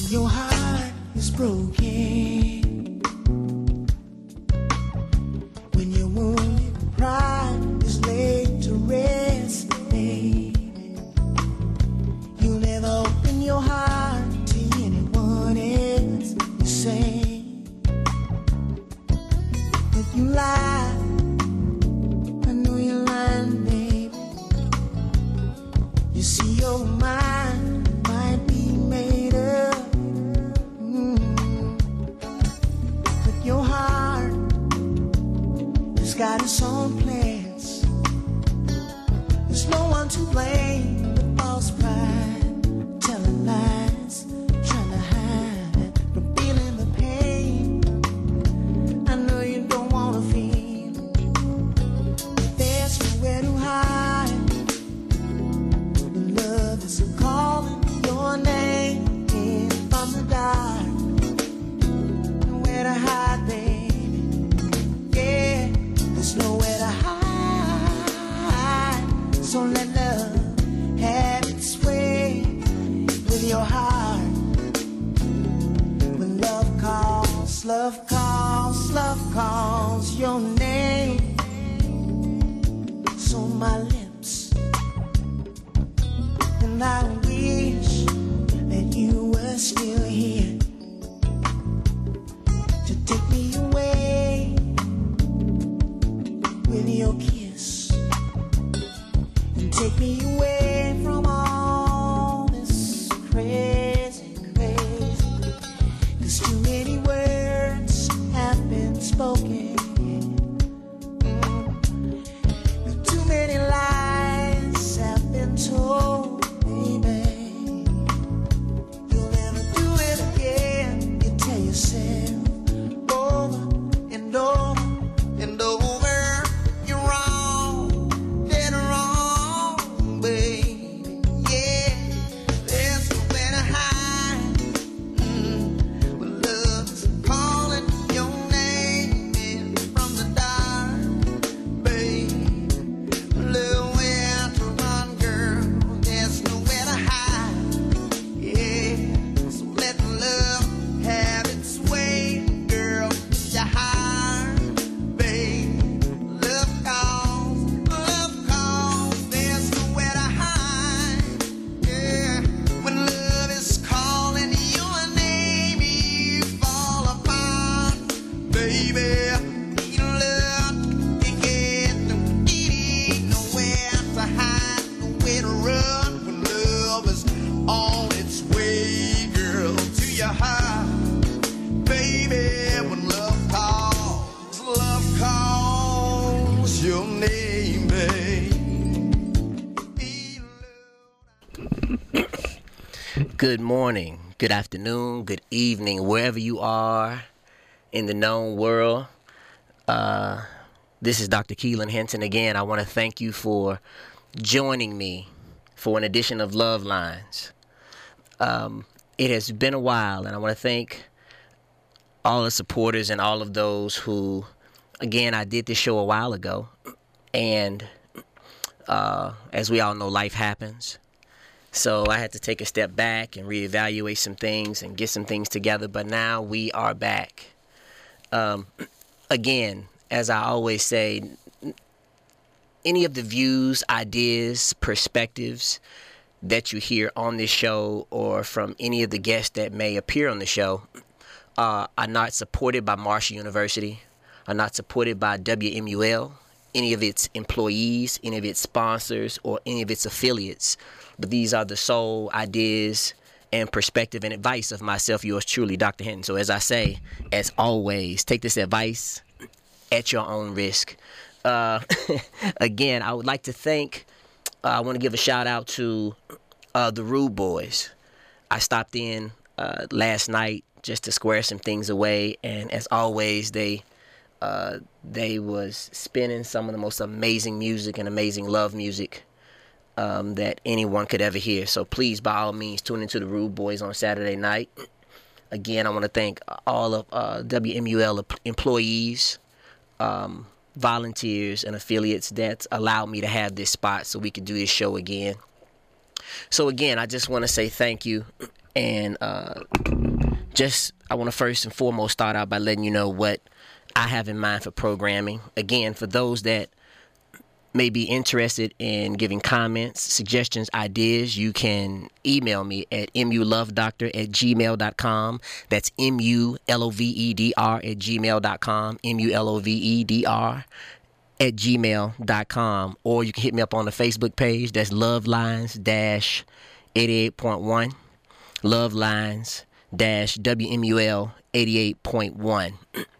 Your heart is broken when your wounded pride is laid to rest, baby. You'll never open your heart to anyone else. You say that you lie. I know you're lying, baby. You see your mind might be made up. But your heart has got its own plans. There's no one to blame but false pride, telling lies, trying to hide it from feeling the pain. I know you don't want to feel it, but there's nowhere to hide. The love is calling your name from the dark. Nowhere to hide, baby. Yeah, there's nowhere to hide. So let love have its way with your heart. When love calls, love calls, love calls your name. So my lips, and I wish that you were still here to take me away with your kiss, and take me away from all this crazy, crazy. 'Cause too many words have been spoken. Too many lies have been told, baby. You'll never do it again. You tell yourself over and over and over. You're wrong, dead wrong, baby. Yeah, there's nowhere to hide. When love's calling your name from the dark, baby. Nowhere to run, girl. There's nowhere to hide. Yeah, so let love have its way, girl. Your heart, babe. Love calls, love calls. There's nowhere to hide. Yeah, when love is calling your name, you fall apart, baby. Need love to get nowhere to hide, nowhere to run. When love is on its way, girl, to your heart, baby. When love calls your name, babe. Good morning, good afternoon, good evening, wherever you are in the known world. This is Dr. Keelan Hinton again. I want to thank you for joining me for an edition of Love Lines. It has been a while, and I want to thank all the supporters and all of those who, again, I did this show a while ago, and as we all know, life happens. So I had to take a step back and reevaluate some things and get some things together, but now we are back. Again, as I always say, any of the views, ideas, perspectives that you hear on this show or from any of the guests that may appear on the show are not supported by Marshall University, are not supported by WMUL, any of its employees, any of its sponsors, or any of its affiliates. But these are the sole ideas and perspective and advice of myself, yours truly, Dr. Hinton. So as I say, as always, take this advice at your own risk. Again, I would like to thank, I want to give a shout out to the Rude Boys. I stopped in last night just to square some things away, and as always, they was spinning some of the most amazing music and amazing love music that anyone could ever hear. So please, by all means, tune into the Rude Boys on Saturday night. Again, I want to thank all of WMUL employees, volunteers, and affiliates that allowed me to have this spot so we could do this show again. So again, I just want to say thank you. And just I want to first and foremost start out by letting you know what I have in mind for programming. Again, for those that may be interested in giving comments, suggestions, ideas, you can email me at mulovedr@gmail.com. That's mulovedr@gmail.com. mulovedr@gmail.com. Or you can hit me up on the Facebook page. That's Love Lines 88.1. Love Lines WMUL 88.1.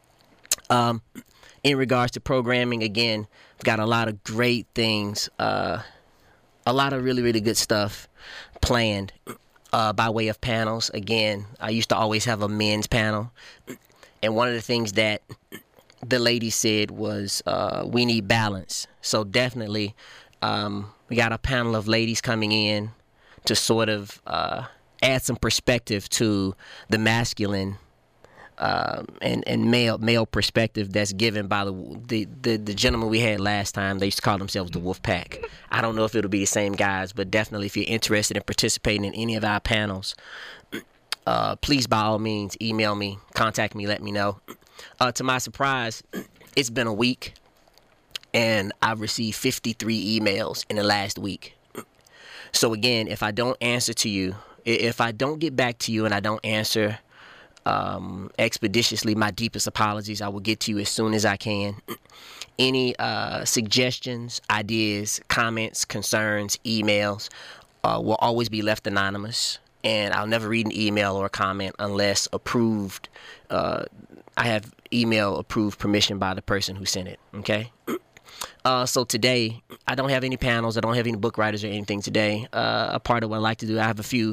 In regards to programming, again, I've got a lot of great things, a lot of really, really good stuff planned by way of panels. Again, I used to always have a men's panel. And one of the things that the ladies said was we need balance. So definitely we got a panel of ladies coming in to sort of add some perspective to the masculine and male perspective that's given by the gentleman we had last time. They used to call themselves the Wolf Pack. I don't know if it'll be the same guys, but definitely if you're interested in participating in any of our panels, please by all means email me, contact me, let me know. To my surprise, it's been a week and I've received 53 emails in the last week. So again, if I don't answer to you, if I don't get back to you and I don't answer expeditiously, my deepest apologies. I will get to you as soon as I can. Any suggestions, ideas, comments, concerns, emails will always be left anonymous, and I'll never read an email or a comment unless approved. I have email approved permission by the person who sent it. Okay. So today, I don't have any panels. I don't have any book writers or anything today. A part of what I like to do, I have a few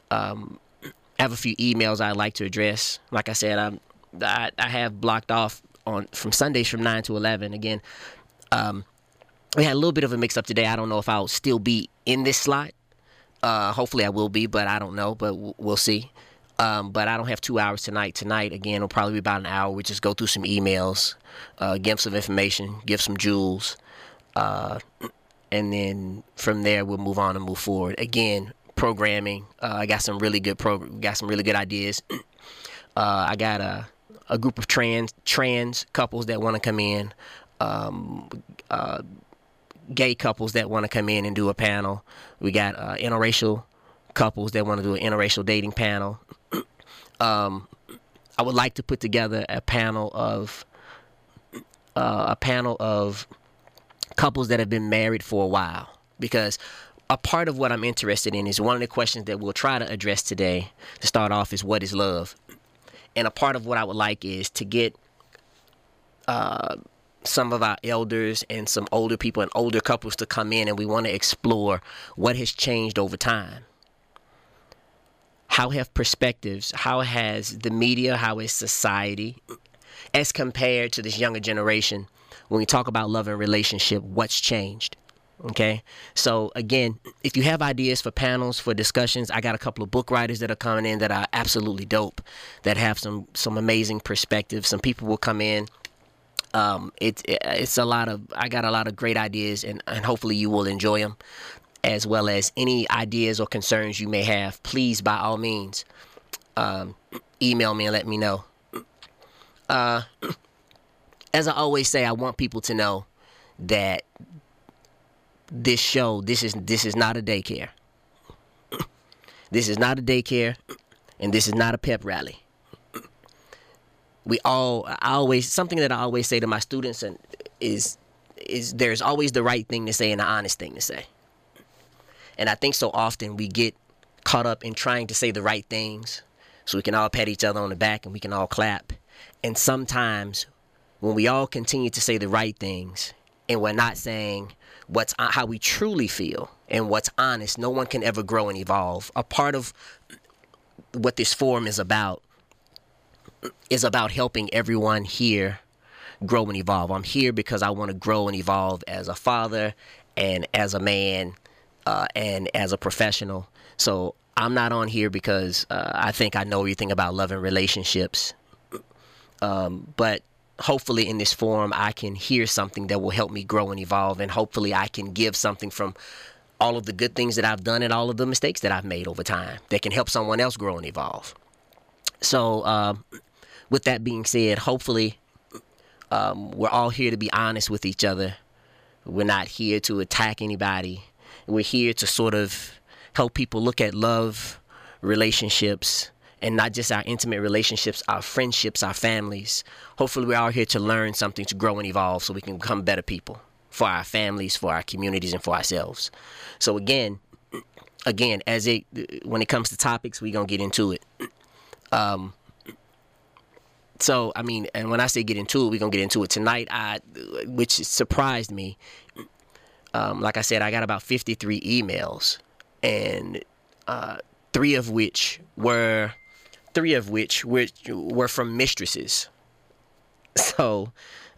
emails I'd like to address. Like I said, I have blocked off from Sundays from 9 to 11. Again, we had a little bit of a mix-up today. I don't know if I'll still be in this slot. Hopefully I will be, but I don't know. But we'll see. But I don't have 2 hours tonight. Tonight, again, will probably be about an hour. We just go through some emails, give some information, give some jewels. And then from there, we'll move on and move forward. Again, programming. I got some really good ideas. I got a group of trans couples that want to come in, gay couples that want to come in and do a panel. We got interracial couples that want to do an interracial dating panel. I would like to put together a panel of couples that have been married for a while, because a part of what I'm interested in is one of the questions that we'll try to address today to start off is, what is love? And a part of what I would like is to get some of our elders and some older people and older couples to come in, and we want to explore what has changed over time. How have perspectives, how has the media, how is society, as compared to this younger generation, when we talk about love and relationship, what's changed? Okay, so again, if you have ideas for panels, for discussions, I got a couple of book writers that are coming in that are absolutely dope, that have some amazing perspectives. Some people will come in. It's a lot of, I got a lot of great ideas, and hopefully you will enjoy them, as well as any ideas or concerns you may have. Please, by all means, email me and let me know. As I always say, I want people to know that this show, this is not a daycare. This is not a daycare, and this is not a pep rally. Something that I always say to my students is there's always the right thing to say and the honest thing to say. And I think so often we get caught up in trying to say the right things so we can all pat each other on the back and we can all clap. And sometimes when we all continue to say the right things and we're not saying how we truly feel and what's honest, no one can ever grow and evolve. A part of what this forum is about helping everyone here grow and evolve. I'm here because I want to grow and evolve as a father and as a man and as a professional. So I'm not on here because I think I know everything about love and relationships. But hopefully in this forum I can hear something that will help me grow and evolve, and hopefully I can give something from all of the good things that I've done and all of the mistakes that I've made over time that can help someone else grow and evolve. So with that being said, hopefully we're all here to be honest with each other. We're not here to attack anybody. We're here to sort of help people look at love, relationships, and not just our intimate relationships, our friendships, our families. Hopefully we're all here to learn something, to grow and evolve so we can become better people for our families, for our communities, and for ourselves. So again, when it comes to topics, we're going to get into it. So, I mean, and when I say get into it, we're going to get into it tonight, which surprised me. Like I said, I got about 53 emails, and three of which were from mistresses. So,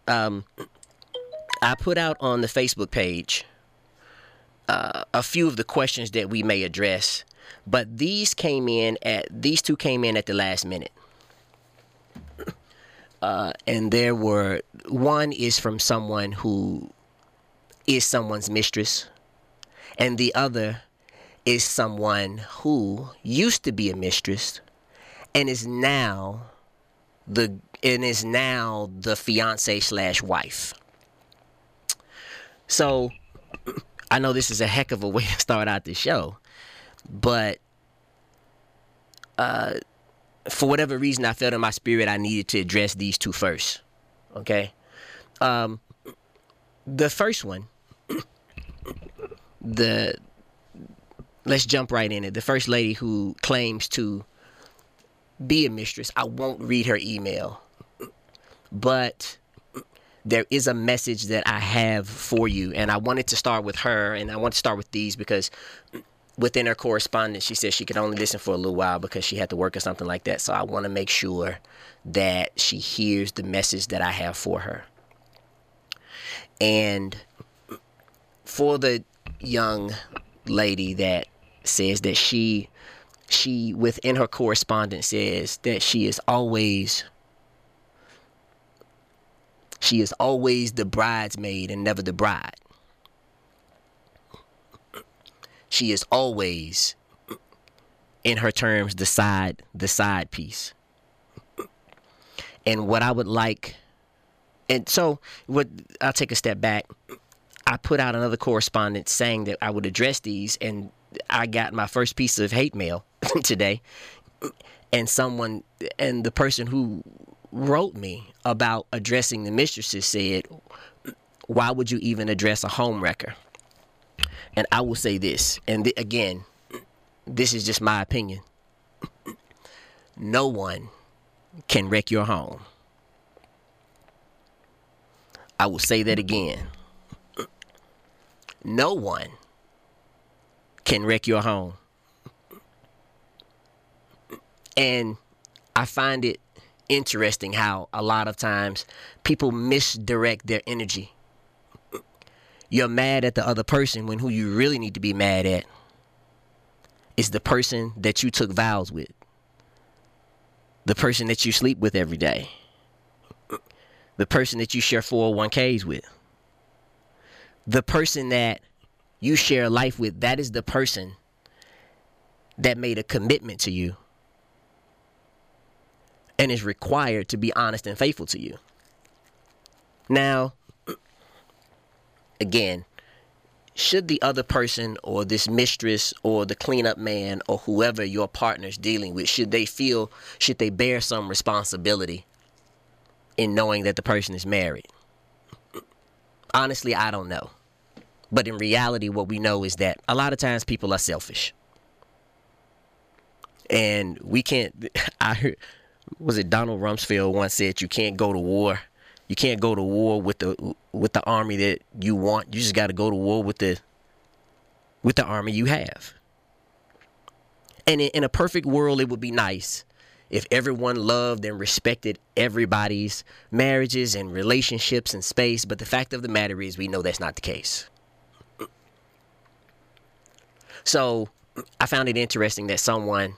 I put out on the Facebook page a few of the questions that we may address, but these two came in at the last minute. And one is from someone who is someone's mistress, and the other is someone who used to be a mistress and is now the fiance/wife. So I know this is a heck of a way to start out the show, but for whatever reason, I felt in my spirit I needed to address these two first. Okay? The first one, let's jump right in it. The first lady who claims to be a mistress, I won't read her email, but there is a message that I have for you, and I wanted to start with her, and I want to start with these because within her correspondence, she said she could only listen for a little while because she had to work or something like that. So I want to make sure that she hears the message that I have for her. And for the young lady that says that she within her correspondence says that she is always the bridesmaid and never the bride. She is always, in her terms, the side piece. And what I would like, and so I'll take a step back. I put out another correspondence saying that I would address these, and I got my first piece of hate mail today. And the person who wrote me about addressing the mistresses said, "Why would you even address a home wrecker?" And I will say this, and again, this is just my opinion. No one can wreck your home. I will say that again. No one can wreck your home. And I find it interesting how a lot of times people misdirect their energy. You're mad at the other person when who you really need to be mad at is the person that you took vows with. The person that you sleep with every day. The person that you share 401ks with. The person that you share life with, that is the person that made a commitment to you and is required to be honest and faithful to you. Now, again, should the other person or this mistress or the cleanup man or whoever your partner's dealing with, should they bear some responsibility in knowing that the person is married? Honestly, I don't know. But in reality, what we know is that a lot of times people are selfish. And we can't, I heard, was it Donald Rumsfeld once said, you can't go to war. You can't go to war with the army that you want. You just got to go to war with the army you have. And in a perfect world, it would be nice if everyone loved and respected everybody's marriages and relationships and space. But the fact of the matter is, we know that's not the case. So I found it interesting that someone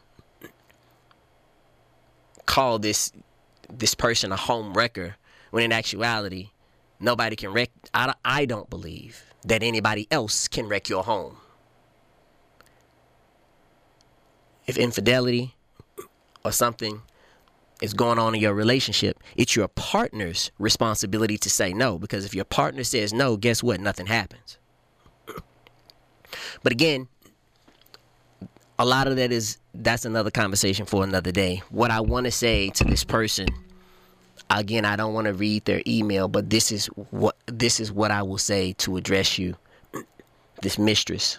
called this person a home wrecker, when in actuality, nobody can wreck. I don't believe that anybody else can wreck your home. if infidelity or something is going on in your relationship, it's your partner's responsibility to say no. Because if your partner says no, guess what? Nothing happens. But again, a lot of that's another conversation for another day. What I want to say to this person, again, I don't want to read their email, but this is what I will say to address you, this mistress.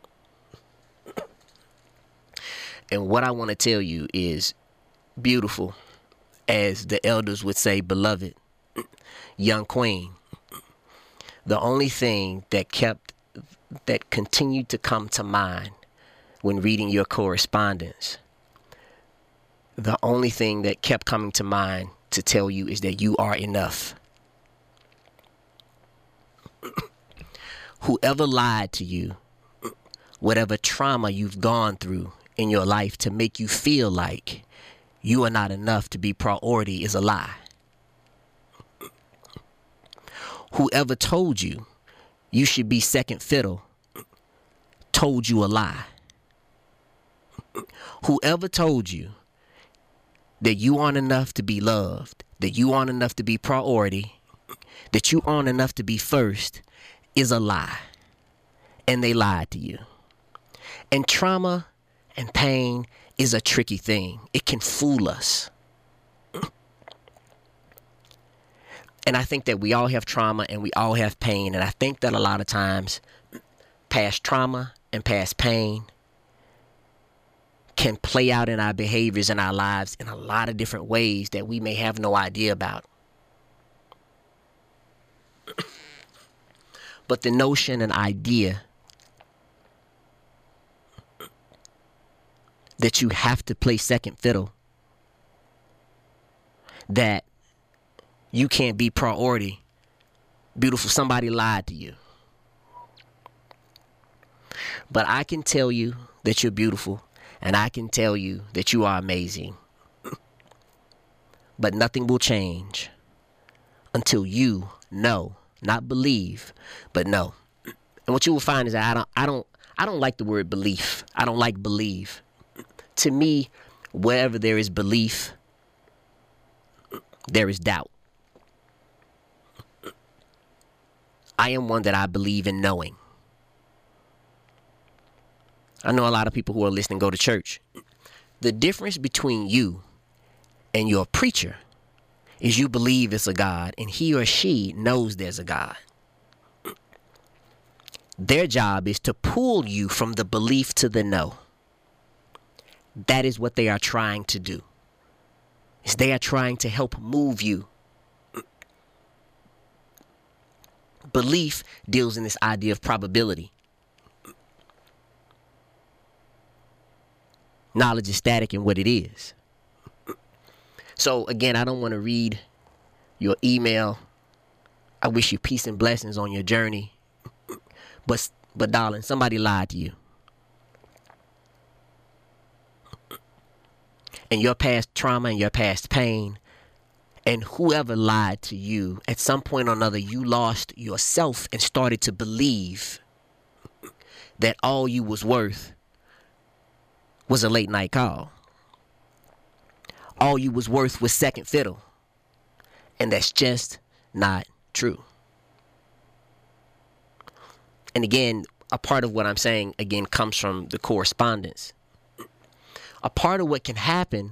And what I want to tell you is, beautiful, as the elders would say, beloved, young queen. The only thing that continued to come to mind when reading your correspondence, the only thing that kept coming to mind to tell you is that you are enough. Whoever lied to you, whatever trauma you've gone through in your life to make you feel like you are not enough to be priority, is a lie. Whoever told you you should be second fiddle told you a lie. Whoever told you that you aren't enough to be loved, that you aren't enough to be priority, that you aren't enough to be first, is a lie. And they lied to you. And trauma and pain is a tricky thing. It can fool us. And I think that we all have trauma and we all have pain. And I think that a lot of times past trauma and past pain can play out in our behaviors in our lives in a lot of different ways that we may have no idea about. But the notion and idea that you have to play second fiddle, that you can't be priority, beautiful, somebody lied to you. But I can tell you that you're beautiful, and I can tell you that you are amazing. But nothing will change until you know, not believe, but know. And what you will find is that I don't like the word belief. I don't like believe. To me, wherever there is belief, there is doubt. I am one that I believe in knowing. I know a lot of people who are listening go to church. The difference between you and your preacher is you believe it's a God and he or she knows there's a God. Their job is to pull you from the belief to the know. That is what they are trying to do. Is they are trying to help move you. Belief deals in this idea of probability. Knowledge is static in what it is. So again, I don't want to read your email. I wish you peace and blessings on your journey. But darling, somebody lied to you. And your past trauma and your past pain, and whoever lied to you, at some point or another, you lost yourself and started to believe that all you was worth was a late night call. All you was worth was second fiddle. And that's just not true. And again, a part of what I'm saying, again, comes from the correspondence. A part of what can happen,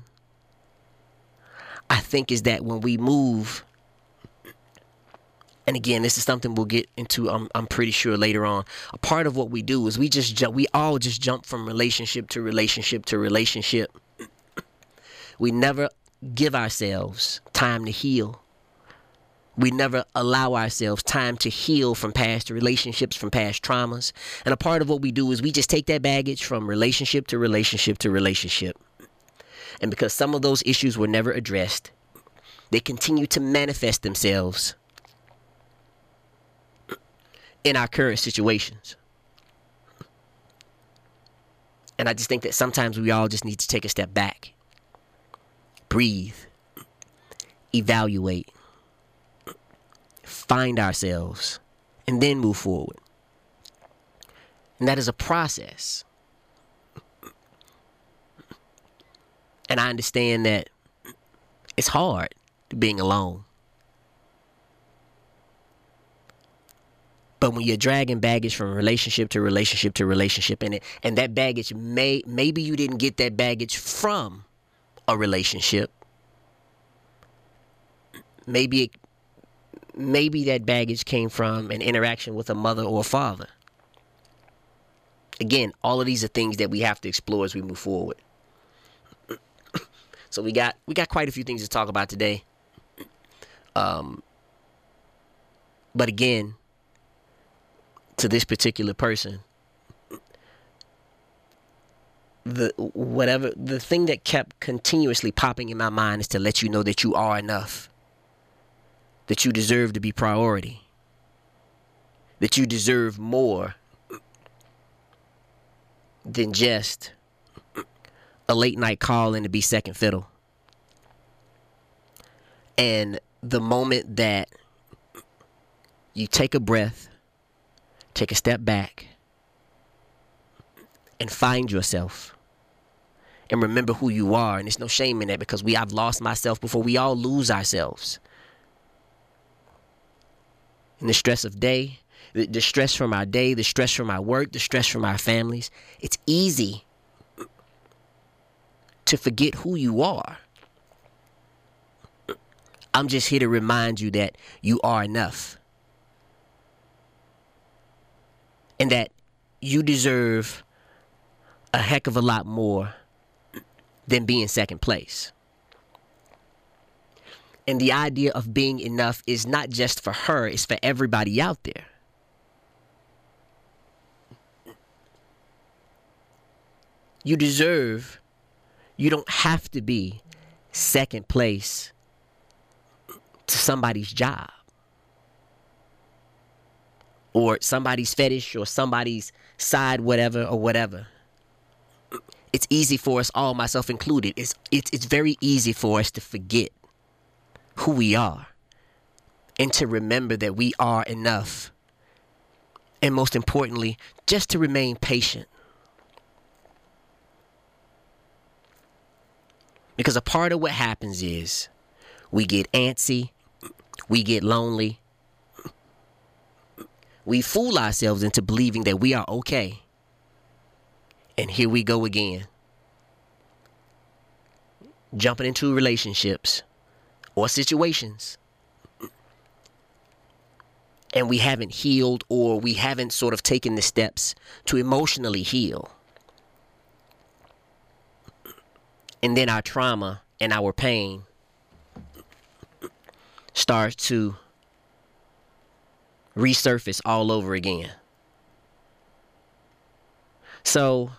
I think, is that when we move, and again, this is something we'll get into, I'm pretty sure later on. A part of what we do is we all just jump from relationship to relationship to relationship. We never give ourselves time to heal. We never allow ourselves time to heal from past relationships, from past traumas. And a part of what we do is we just take that baggage from relationship to relationship to relationship. And because some of those issues were never addressed, they continue to manifest themselves in our current situations. And I just think that sometimes we all just need to take a step back, breathe, evaluate, find ourselves, and then move forward. And that is a process. And I understand that it's hard being alone. But when you're dragging baggage from relationship to relationship to relationship, and that baggage maybe you didn't get that baggage from a relationship. Maybe that baggage came from an interaction with a mother or a father. Again, all of these are things that we have to explore as we move forward. So we got quite a few things to talk about today. But again, to this particular person, the thing that kept continuously popping in my mind is to let you know that you are enough, that you deserve to be priority, that you deserve more than just a late night call in to be second fiddle. And the moment that you take a breath, take a step back, and find yourself, and remember who you are, and there's no shame in that, because I've lost myself before. We all lose ourselves in the stress of day, the stress from our day, the stress from our work, the stress from our families. It's easy to forget who you are. I'm just here to remind you that you are enough, and that you deserve a heck of a lot more than being second place. And the idea of being enough is not just for her, it's for everybody out there. You don't have to be second place to somebody's job, or somebody's fetish, or somebody's side whatever or whatever. It's easy for us all, myself included. It's very easy for us to forget who we are, and to remember that we are enough. And most importantly, just to remain patient. Because a part of what happens is we get antsy, we get lonely, we fool ourselves into believing that we are okay. And here we go again, jumping into relationships or situations, and we haven't healed, or we haven't sort of taken the steps to emotionally heal. And then our trauma and our pain starts to resurface all over again. So,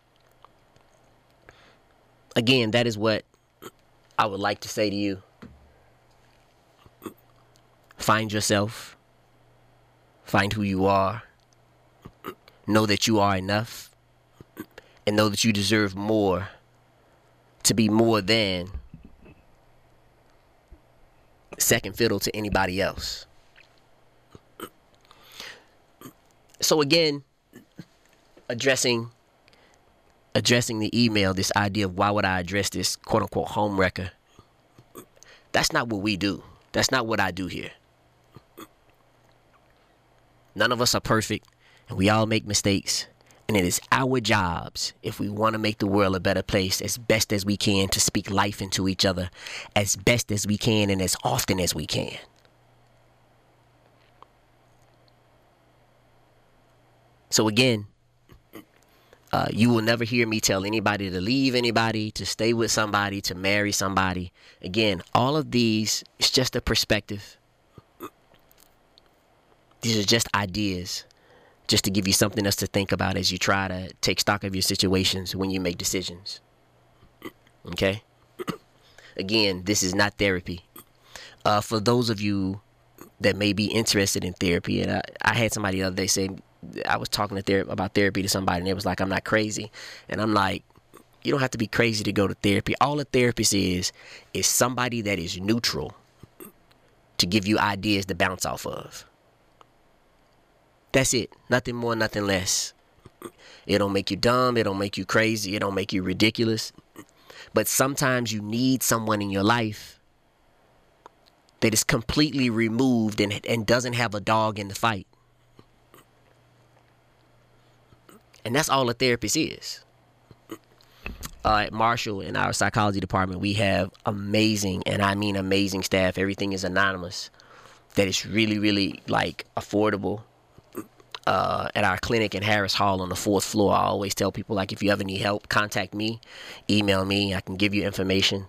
again, that is what I would like to say to you. Find yourself. Find who you are. Know that you are enough. And know that you deserve more, to be more than second fiddle to anybody else. So again, addressing the email, this idea of why would I address this quote unquote home wrecker. That's not what we do. That's not what I do here. None of us are perfect, and we all make mistakes. And it is our jobs, if we want to make the world a better place, as best as we can, to speak life into each other as best as we can and as often as we can. So again, you will never hear me tell anybody to leave anybody, to stay with somebody, to marry somebody. Again, all of these is just a perspective. These are just ideas, just to give you something else to think about as you try to take stock of your situations when you make decisions. Okay? Again, this is not therapy. For those of you that may be interested in therapy, and I had somebody the other day say, I was talking about therapy to somebody, and it was like, I'm not crazy. And I'm like, you don't have to be crazy to go to therapy. All a therapist is somebody that is neutral to give you ideas to bounce off of. That's it. Nothing more, nothing less. It don't make you dumb. It don't make you crazy. It don't make you ridiculous. But sometimes you need someone in your life that is completely removed and doesn't have a dog in the fight. And that's all a therapist is. At Marshall, in our psychology department, we have amazing, and I mean amazing staff. Everything is anonymous. That is really, really like affordable. At our clinic in Harris Hall on the 4th floor, I always tell people, like, if you ever need help, contact me, email me. I can give you information.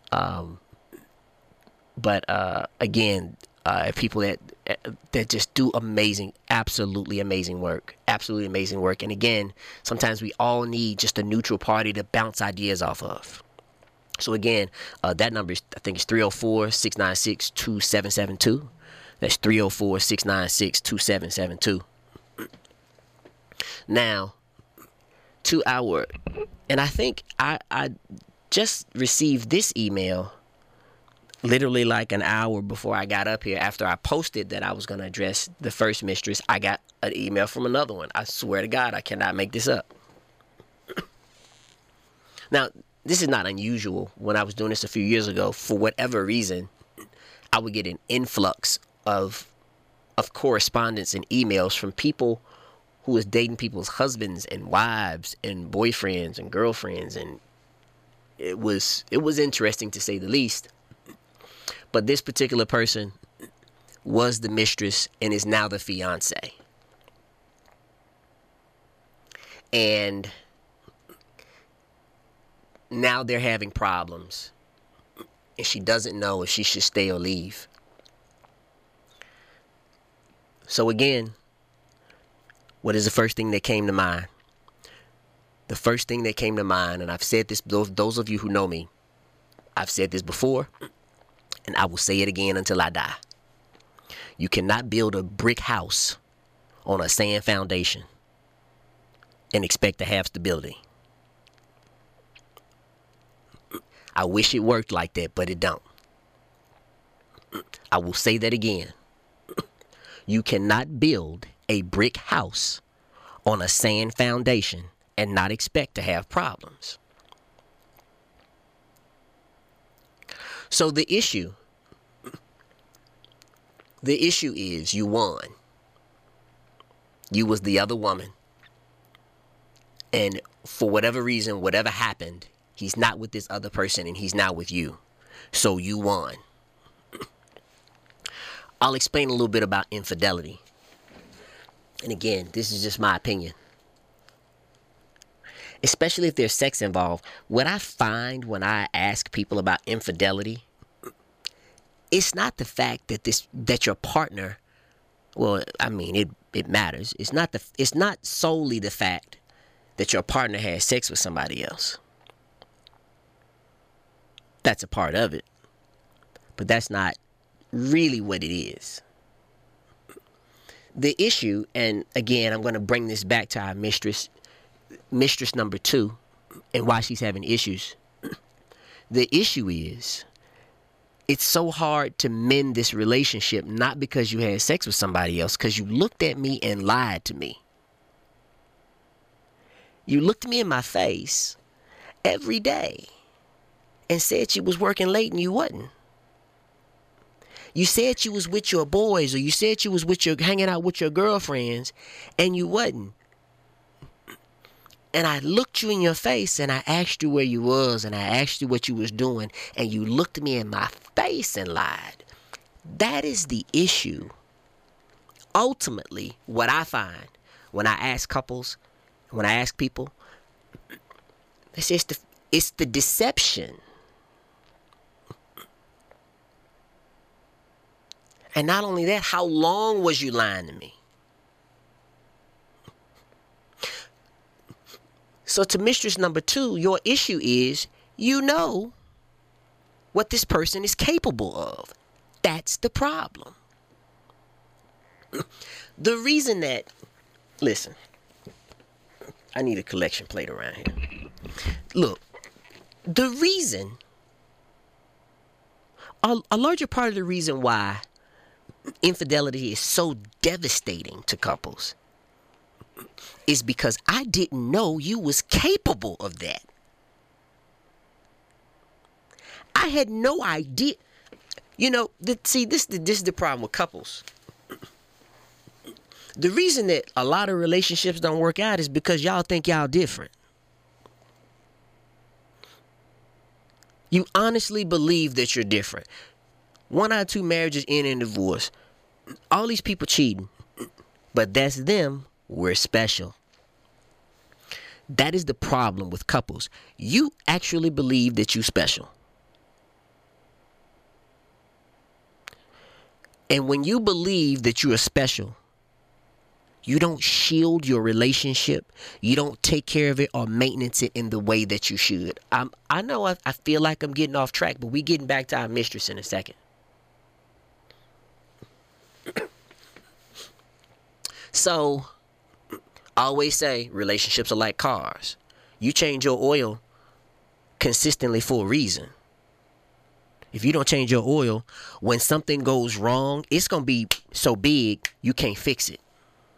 But again, people that just do amazing, absolutely amazing work. And again, sometimes we all need just a neutral party to bounce ideas off of. So again, that number is, I think it's 304-696-2772. That's 304-696-2772. Now, and I think I just received this email literally like an hour before I got up here. After I posted that I was going to address the first mistress, I got an email from another one. I swear to God, I cannot make this up. Now, this is not unusual. When I was doing this a few years ago, for whatever reason, I would get an influx of correspondence and emails from people who was dating people's husbands and wives and boyfriends and girlfriends, and it was interesting to say the least. But this particular person was the mistress and is now the fiance. And now they're having problems, and she doesn't know if she should stay or leave. So again, what is the first thing that came to mind? The first thing that came to mind, and I've said this, those of you who know me, I've said this before, and I will say it again until I die. You cannot build a brick house on a sand foundation and expect to have stability. I wish it worked like that, but it don't. I will say that again. You cannot build a brick house on a sand foundation and not expect to have problems. So the issue is you won. You was the other woman. And for whatever reason, whatever happened, he's not with this other person and he's now with you. So you won. I'll explain a little bit about infidelity. And again, this is just my opinion. Especially if there's sex involved. What I find when I ask people about infidelity, it's not the fact that your partner, well, I mean, it matters. It's not solely the fact that your partner has sex with somebody else. That's a part of it. But that's not really what it is. The issue, and again, I'm going to bring this back to our mistress number 2, and why she's having issues. The issue is, it's so hard to mend this relationship, not because you had sex with somebody else, because you looked at me and lied to me. You looked me in my face every day and said you was working late and you wasn't. You said you was with your boys, or you said you was hanging out with your girlfriends, and you wasn't. And I looked you in your face, and I asked you where you was, and I asked you what you was doing, and you looked me in my face and lied. That is the issue. Ultimately, what I find when I ask couples, when I ask people, it's the deception. And not only that, how long was you lying to me? So to mistress number 2, your issue is you know what this person is capable of. That's the problem. The reason that, listen, I need a collection plate around here. Look, the reason, a larger part of the reason why infidelity is so devastating to couples is because I didn't know you was capable of that. I had no idea. You know, this is the problem with couples. The reason that a lot of relationships don't work out is because y'all think y'all different. You honestly believe that you're different. 1 out of 2 marriages end in divorce. All these people cheating. But that's them. We're special. That is the problem with couples. You actually believe that you're special. And when you believe that you are special, you don't shield your relationship. You don't take care of it or maintenance it in the way that you should. I know I feel like I'm getting off track, but we getting back to our mistress in a second. So, I always say relationships are like cars. You change your oil consistently for a reason. If you don't change your oil, when something goes wrong, it's going to be so big you can't fix it.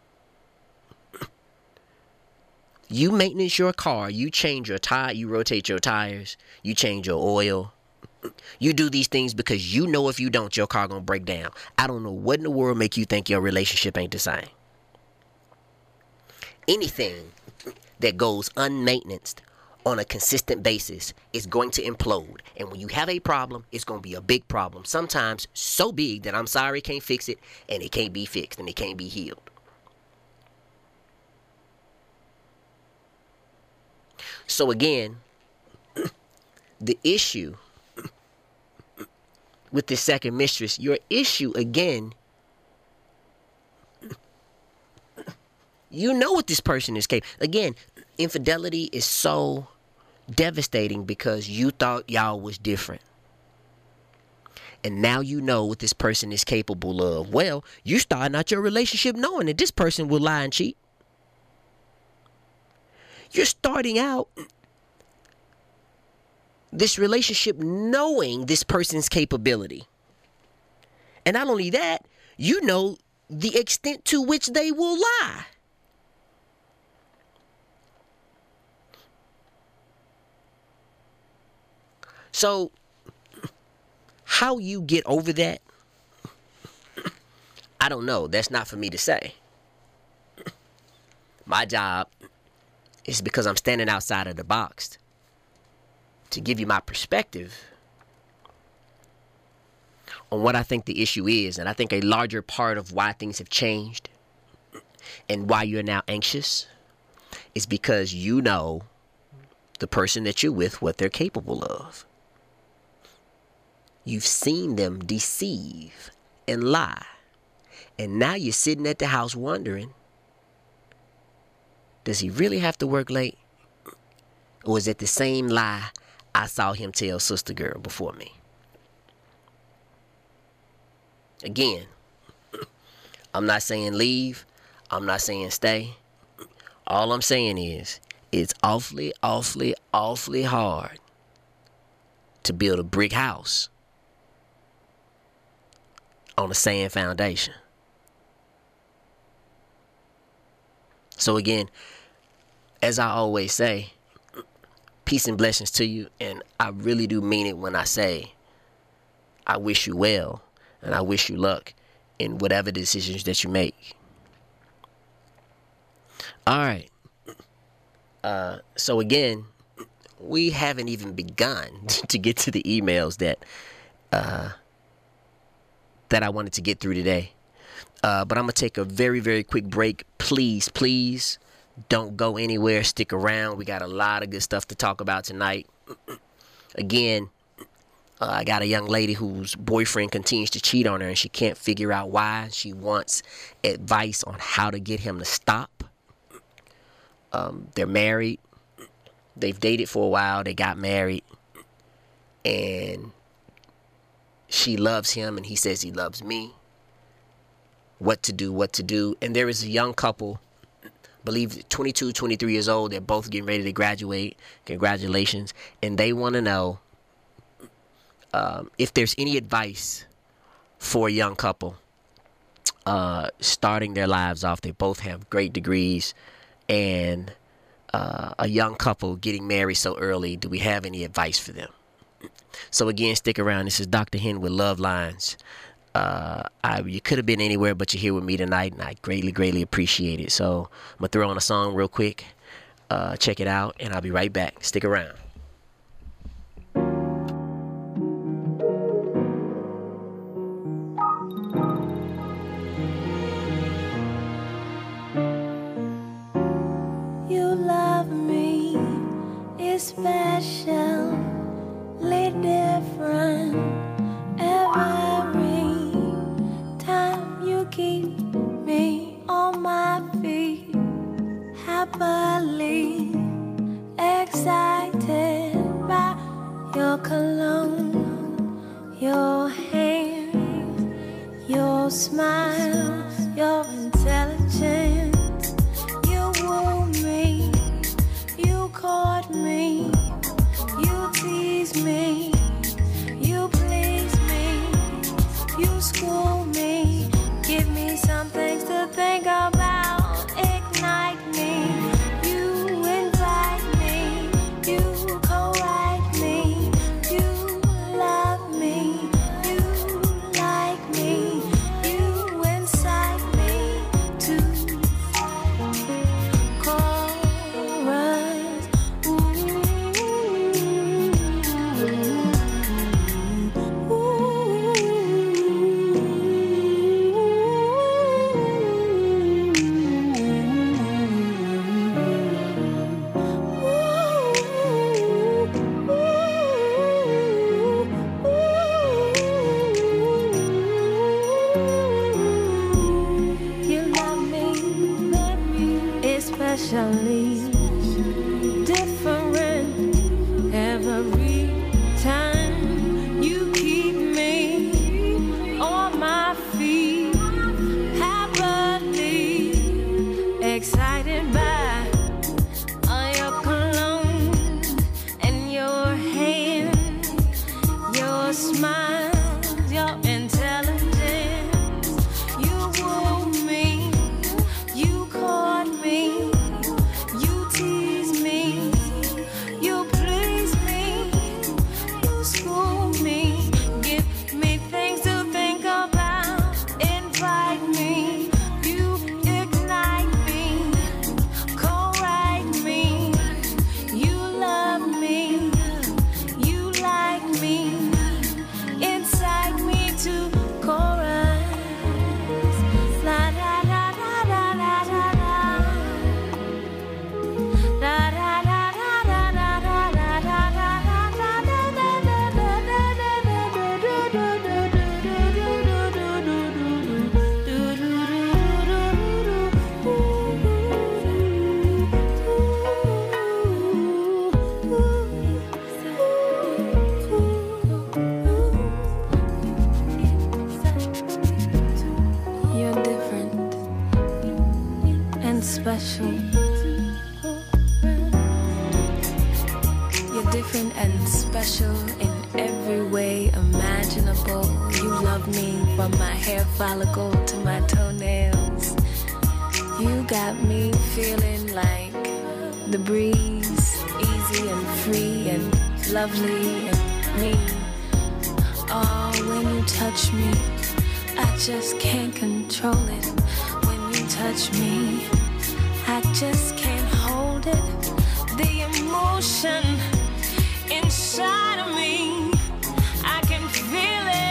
You maintenance your car, you change your tire, you rotate your tires, you change your oil. You do these things because you know if you don't, your car gonna break down. I don't know what in the world make you think your relationship ain't the same. Anything that goes unmaintened on a consistent basis is going to implode. And when you have a problem, it's going to be a big problem. Sometimes so big that I'm sorry, can't fix it, and it can't be fixed, and it can't be healed. So again, the issue with this second mistress, your issue again, you know what this person is capable. Again, infidelity is so devastating because you thought y'all was different. And now you know what this person is capable of. Well, you starting out your relationship knowing that this person will lie and cheat. You're starting out this relationship knowing this person's capability. And not only that, you know the extent to which they will lie. So, how you get over that, I don't know. That's not for me to say. My job is because I'm standing outside of the box to give you my perspective on what I think the issue is. And I think a larger part of why things have changed and why you're now anxious is because you know the person that you're with, what they're capable of. You've seen them deceive and lie. And now you're sitting at the house wondering, does he really have to work late? Or is it the same lie I saw him tell Sister Girl before me? Again, I'm not saying leave. I'm not saying stay. All I'm saying is it's awfully, awfully, awfully hard to build a brick house on a sand foundation. So again, as I always say, peace and blessings to you. And I really do mean it when I say I wish you well and I wish you luck in whatever decisions that you make. All right. So again, we haven't even begun to get to the emails that I wanted to get through today. But I'm going to take a very, very quick break. Please don't go anywhere. Stick around. We got a lot of good stuff to talk about tonight. Again, I got a young lady whose boyfriend continues to cheat on her and she can't figure out why. She wants advice on how to get him to stop. They're married. They've dated for a while. They got married. And she loves him and he says he loves me. What to do. And there is a young couple, I believe 22, 23 years old. They're both getting ready to graduate. Congratulations. And they want to know if there's any advice for a young couple starting their lives off. They both have great degrees. And a young couple getting married so early, do we have any advice for them? So again, stick around. This is Dr. Hen with Love Lines. You could have been anywhere, but you're here with me tonight, and I greatly appreciate it. So I'm gonna throw on a song real quick. Check it out, and I'll be right back. Stick around. You love me, it's special, different. Every time you keep me on my feet, happily excited by your cologne, your hand, your smile, your intelligence. You woo me, you court me, you tease me, you please me, you school me, give me some things to think about, ignite me, you invite me, you co-write me, you love me, you like me, you incite me to chorus. You love me, especially different every time you keep me on my feet, happily excited by your cologne and your hand, your smile, your intelligence. You woo me, you court me, you tease me, you please me, you school me, give me things to think about, invite me, you ignite me, co-write me, you love me, you like me, incite me to chorus. La da da da da da da da. Da da da da da da da da da da You're different and special. You're different and special in every way imaginable. You love me from my hair follicle to my toenails. You got me feeling like the breeze, easy and free and lovely and me. Oh, when you touch me, I just can't control it. When you touch me, I just can't hold it. The emotion inside of me, I can feel it.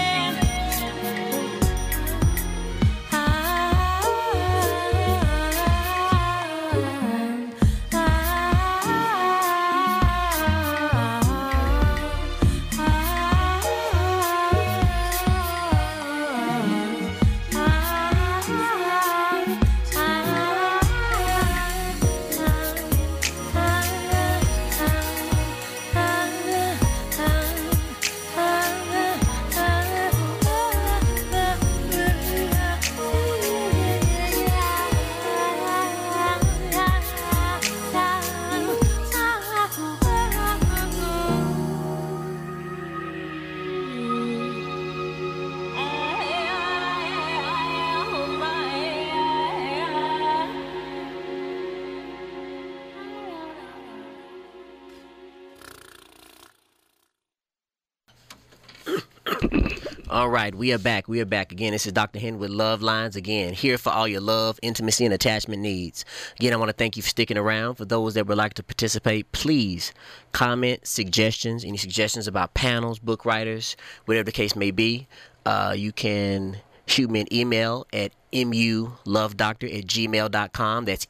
All right, we are back. We are back again. This is Dr. Hen with Love Lines again, here for all your love, intimacy, and attachment needs. Again, I want to thank you for sticking around. For those that would like to participate, please comment suggestions, any suggestions about panels, book writers, whatever the case may be. You can shoot me an email at mulovedoctor@gmail.com. That's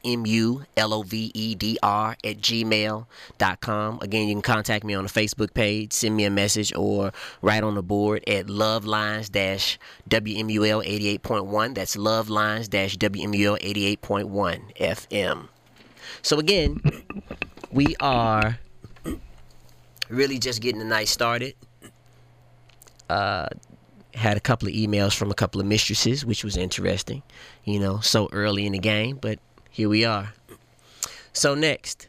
mulovedr@gmail.com. Again, you can contact me on the Facebook page, send me a message, or write on the board at lovelines-WMUL 88.1. That's lovelines-WMUL 88.1 FM. So again, we are really just getting the night started. Had a couple of emails from a couple of mistresses, which was interesting, so early in the game, but here we are. So next,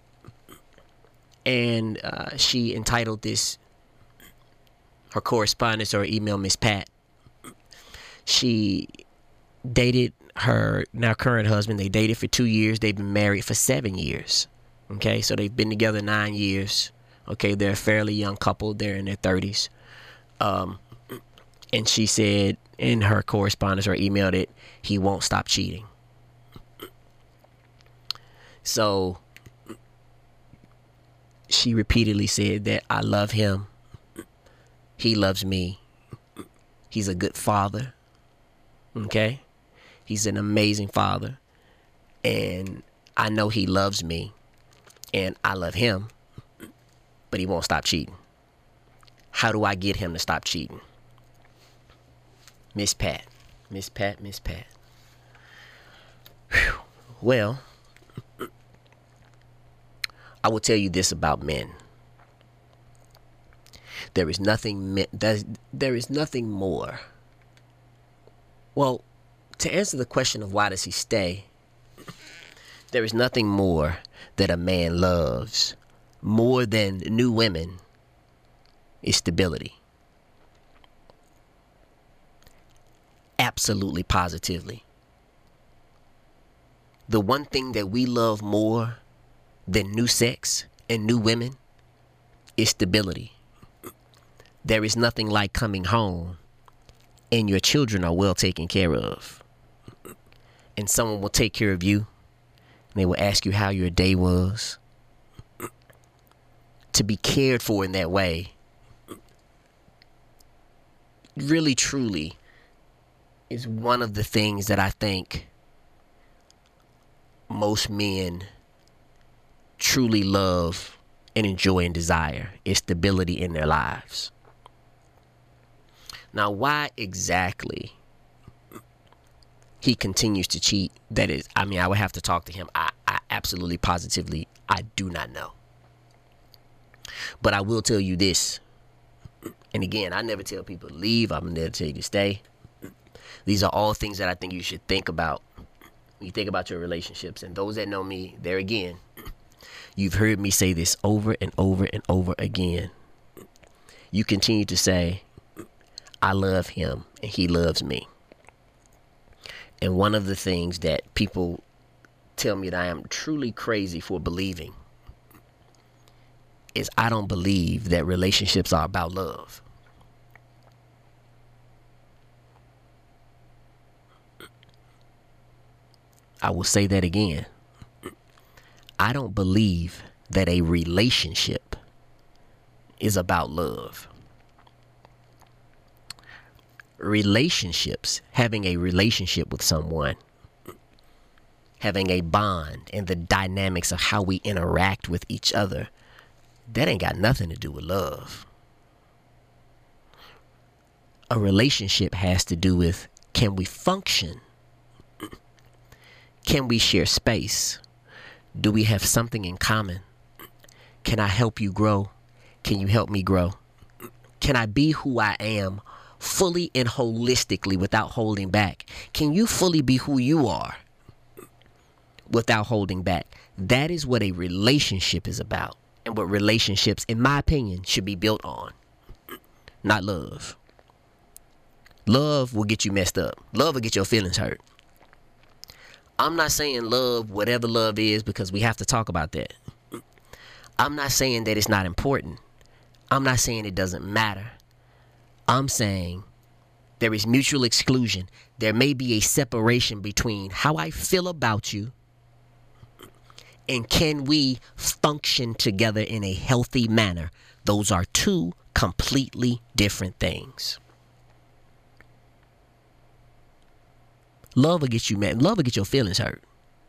and she entitled this, her correspondence or email, Miss Pat. She dated her now current husband. They dated for 2 years. They've been married for 7 years. Okay, so they've been together 9 years. Okay, they're a fairly young couple. They're in their 30s. And she said in her correspondence or email that he won't stop cheating. So she repeatedly said that I love him. He loves me. He's a good father. Okay? He's an amazing father. And I know he loves me. And I love him. But he won't stop cheating. How do I get him to stop cheating? Miss Pat. Miss Pat. Whew. Well, I will tell you this about men. There is nothing more. Well, to answer the question of why does he stay, there is nothing more that a man loves more than new women is stability. Absolutely, positively. The one thing that we love more than new sex and new women is stability. There is nothing like coming home and your children are well taken care of. And someone will take care of you. And they will ask you how your day was. To be cared for in that way, really, truly, is one of the things that I think most men truly love and enjoy and desire, is stability in their lives. Now, why exactly he continues to cheat, I would have to talk to him. I absolutely, positively, I do not know. But I will tell you this, and again, I never tell people to leave. I'm never tell you to stay. These are all things that I think you should think about when you think about your relationships. And those that know me, there again, you've heard me say this over and over and over again. You continue to say, I love him and he loves me. And one of the things that people tell me that I am truly crazy for believing is I don't believe that relationships are about love. I will say that again. I don't believe that a relationship is about love. Relationships, having a relationship with someone, having a bond and the dynamics of how we interact with each other, that ain't got nothing to do with love. A relationship has to do with, can we function? Can we share space? Do we have something in common? Can I help you grow? Can you help me grow? Can I be who I am fully and holistically without holding back? Can you fully be who you are without holding back? That is what a relationship is about, and what relationships, in my opinion, should be built on, not love. Love will get you messed up. Love will get your feelings hurt. I'm not saying love, whatever love is, because we have to talk about that. I'm not saying that it's not important. I'm not saying it doesn't matter. I'm saying There is mutual exclusion. There may be a separation between how I feel about you and can we function together in a healthy manner. Those are two completely different things. Love will get you mad. Love will get your feelings hurt.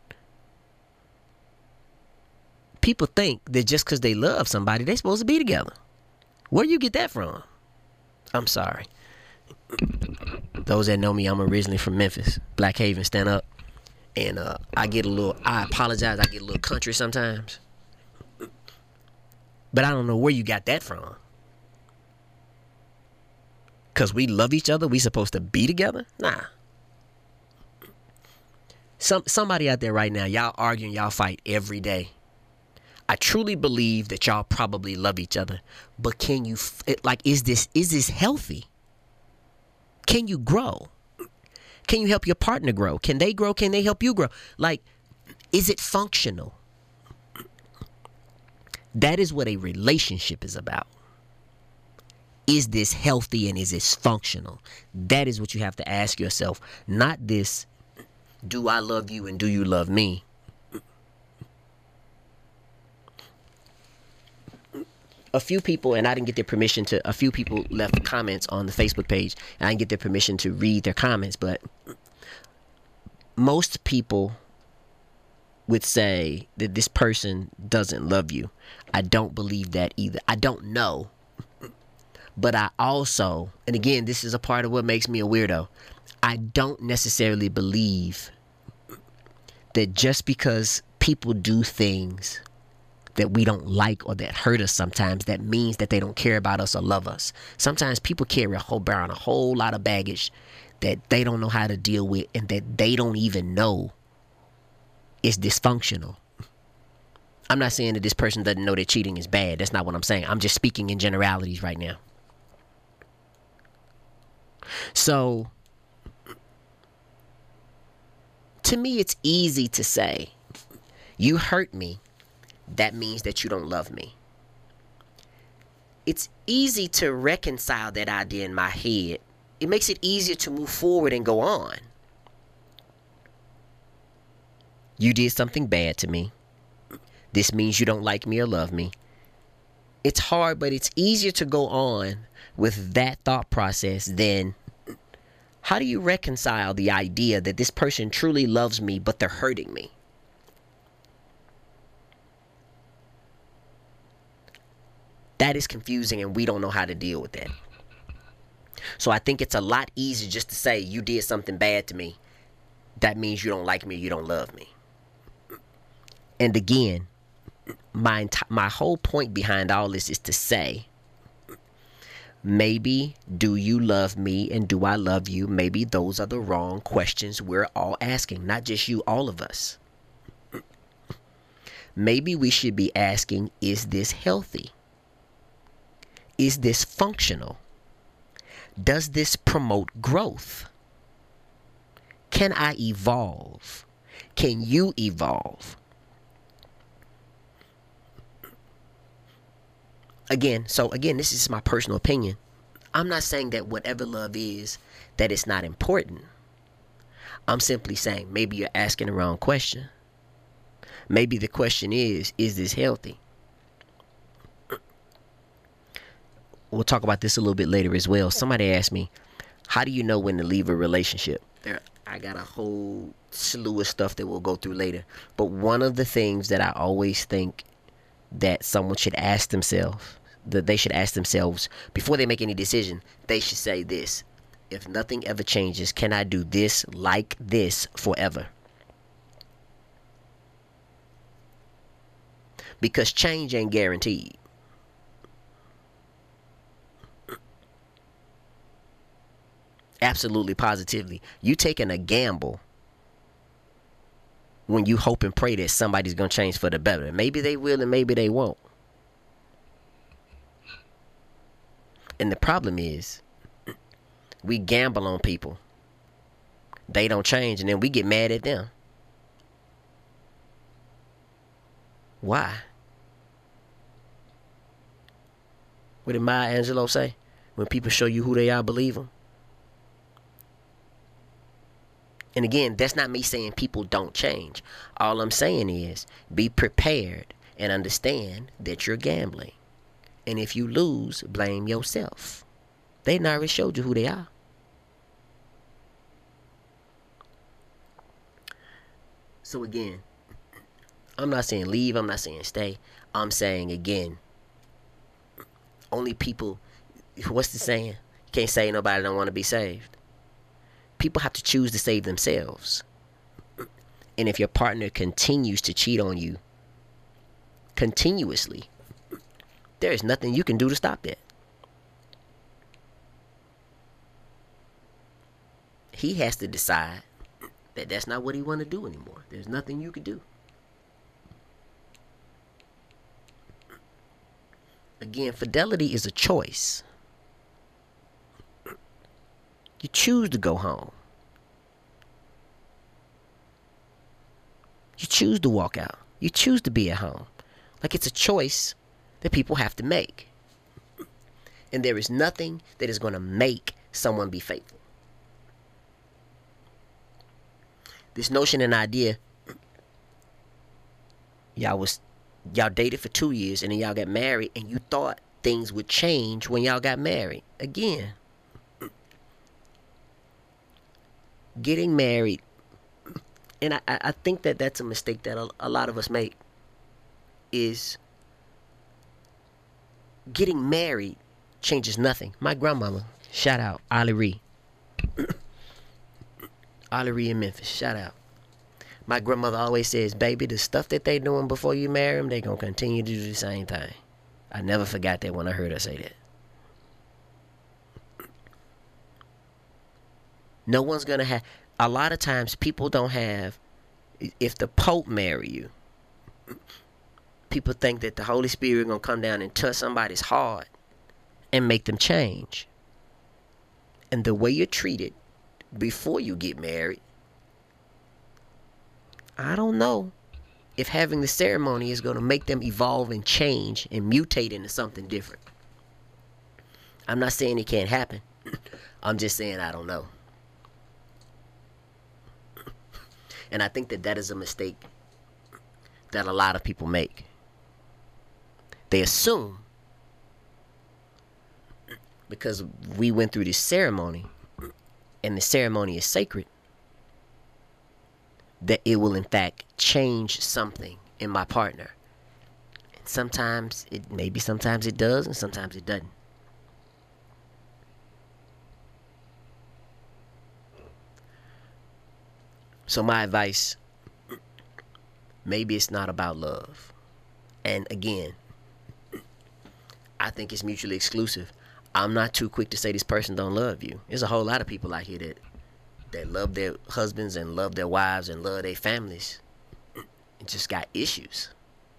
People think that just because they love somebody, they're supposed to be together. Where you get that from? I'm sorry. Those that know me, I'm originally from Memphis. Black Haven, stand up. And I apologize, I get a little country sometimes. But I don't know where you got that from. Because we love each other, we supposed to be together? Nah. Somebody out there right now, y'all arguing, y'all fight every day. I truly believe that y'all probably love each other, but can you, is this healthy? Can you grow? Can you help your partner grow? Can they grow? Can they help you grow? Like, is it functional? That is what a relationship is about. Is this healthy and is this functional? That is what you have to ask yourself. Not this, do I love you and do you love me? A few people, and I didn't get their permission to, a few people left comments on the Facebook page, and I didn't get their permission to read their comments, but most people would say that this person doesn't love you. I don't believe that either. I don't know. But I also, and again, this is a part of what makes me a weirdo, I don't necessarily believe that just because people do things that we don't like or that hurt us sometimes, that means that they don't care about us or love us. Sometimes people carry a whole lot of baggage that they don't know how to deal with and that they don't even know is dysfunctional. I'm not saying that this person doesn't know that cheating is bad. That's not what I'm saying. I'm just speaking in generalities right now. So, to me, it's easy to say, you hurt me. That means that you don't love me. It's easy to reconcile that idea in my head. It makes it easier to move forward and go on. You did something bad to me. This means you don't like me or love me. It's hard, but it's easier to go on with that thought process than how do you reconcile the idea that this person truly loves me, but they're hurting me? That is confusing, and we don't know how to deal with that. So I think it's a lot easier just to say, you did something bad to me. That means you don't like me, you don't love me. And again, my whole point behind all this is to say, maybe do you love me and do I love you? Maybe those are the wrong questions we're all asking. Not just you, all of us. Maybe we should be asking, is this healthy? Is this functional? Does this promote growth? Can I evolve? Can you evolve? Again, this is my personal opinion. I'm not saying that whatever love is, that it's not important. I'm simply saying maybe you're asking the wrong question. Maybe the question is this healthy? We'll talk about this a little bit later as well. Somebody asked me, how do you know when to leave a relationship? I got a whole slew of stuff that we'll go through later. But one of the things that I always think that someone should ask themselves, that they should ask themselves before they make any decision, they should say this: if nothing ever changes, can I do this like this forever? Because change ain't guaranteed. Absolutely, positively. You taking a gamble when you hope and pray that somebody's going to change for the better. Maybe they will and maybe they won't. And the problem is, we gamble on people. They don't change and then we get mad at them. Why? What did Maya Angelou say? When people show you who they are, believe them. And again, that's not me saying people don't change. All I'm saying is be prepared and understand that you're gambling. And if you lose, blame yourself. They already showed you who they are. So again, I'm not saying leave. I'm not saying stay. I'm saying again, only people, what's the saying? You can't say nobody don't want to be saved. People have to choose to save themselves. And if your partner continues to cheat on you continuously, there is nothing you can do to stop that. He has to decide that that's not what he want to do anymore. There's nothing you can do. Again, fidelity is a choice. You choose to go home. You choose to walk out. You choose to be at home. Like, it's a choice that people have to make. And there is nothing that is going to make someone be faithful. This notion and idea, y'all dated for 2 years and then y'all got married and you thought things would change when y'all got married. Again, getting married, and I think that that's a mistake that a lot of us make, is getting married changes nothing. My grandmama, shout out, Ollie Ree. Ollie Ree in Memphis, shout out. My grandmother always says, baby, the stuff that they doing before you marry them, they gonna continue to do the same thing. I never forgot that when I heard her say that. No one's gonna have, a lot of times people don't have, if the Pope marry you, people think that the Holy Spirit gonna come down and touch somebody's heart and make them change. And the way you're treated before you get married, I don't know if having the ceremony is going to make them evolve and change and mutate into something different. I'm not saying it can't happen. I'm just saying I don't know. And I think that that is a mistake that a lot of people make. They assume because we went through this ceremony and the ceremony is sacred, that it will in fact change something in my partner. And sometimes it does, and sometimes it doesn't. So my advice, maybe it's not about love. And again, I think it's mutually exclusive. I'm not too quick to say this person don't love you. There's a whole lot of people out here that love their husbands and love their wives and love their families and just got issues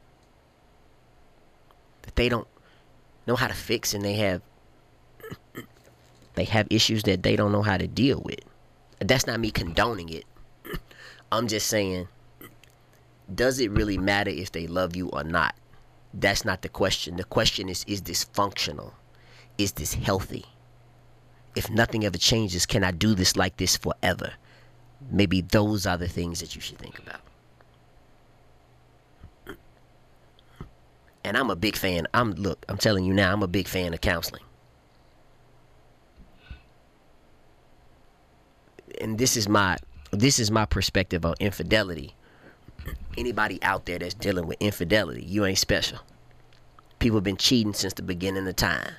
that they don't know how to fix, and they have issues that they don't know how to deal with. That's not me condoning it. I'm just saying, does it really matter if they love you or not? That's not the question. The question is this functional? Is this healthy? If nothing ever changes, can I do this like this forever? Maybe those are the things that you should think about. And I'm a big fan. I'm telling you now, I'm a big fan of counseling. And this is my perspective on infidelity. Anybody out there that's dealing with infidelity, you ain't special. People have been cheating since the beginning of time.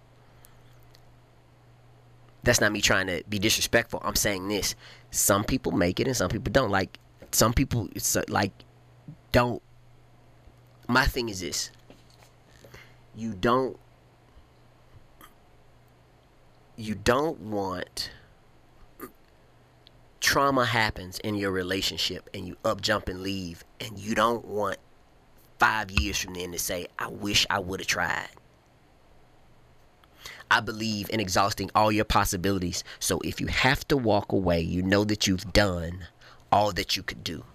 That's not me trying to be disrespectful. I'm saying this. Some people make it and some people don't. Like, some people, it's like, don't. My thing is this. You don't want, trauma happens in your relationship and you up, jump, and leave, and you don't want 5 years from then to say, I wish I would have tried. I believe in exhausting all your possibilities. So if you have to walk away, you know that you've done all that you could do.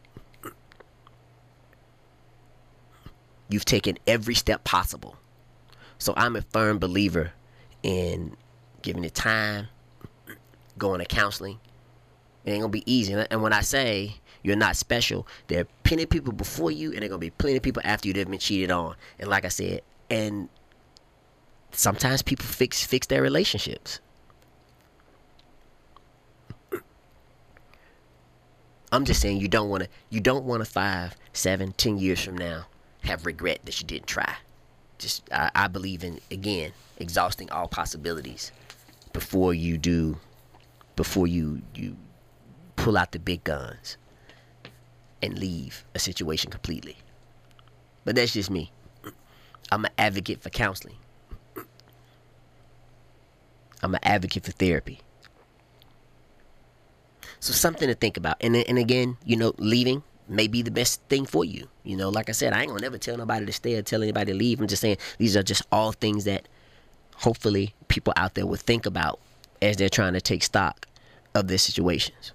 You've taken every step possible. So I'm a firm believer in giving it time, going to counseling, It ain't gonna be easy. And when I say you're not special, there are plenty of people before you, and there are gonna be plenty of people after you that have been cheated on. And like I said, and sometimes people fix their relationships. I'm just saying you don't want to 5, 7, 10 years from now have regret that you didn't try. I believe in, again, exhausting all possibilities before you pull out the big guns and leave a situation completely. But that's just me. I'm an advocate for counseling. I'm an advocate for therapy. So something to think about. And again, leaving may be the best thing for you. Like I said, I ain't gonna never tell nobody to stay or tell anybody to leave. I'm just saying these are just all things that hopefully people out there will think about as they're trying to take stock of their situations.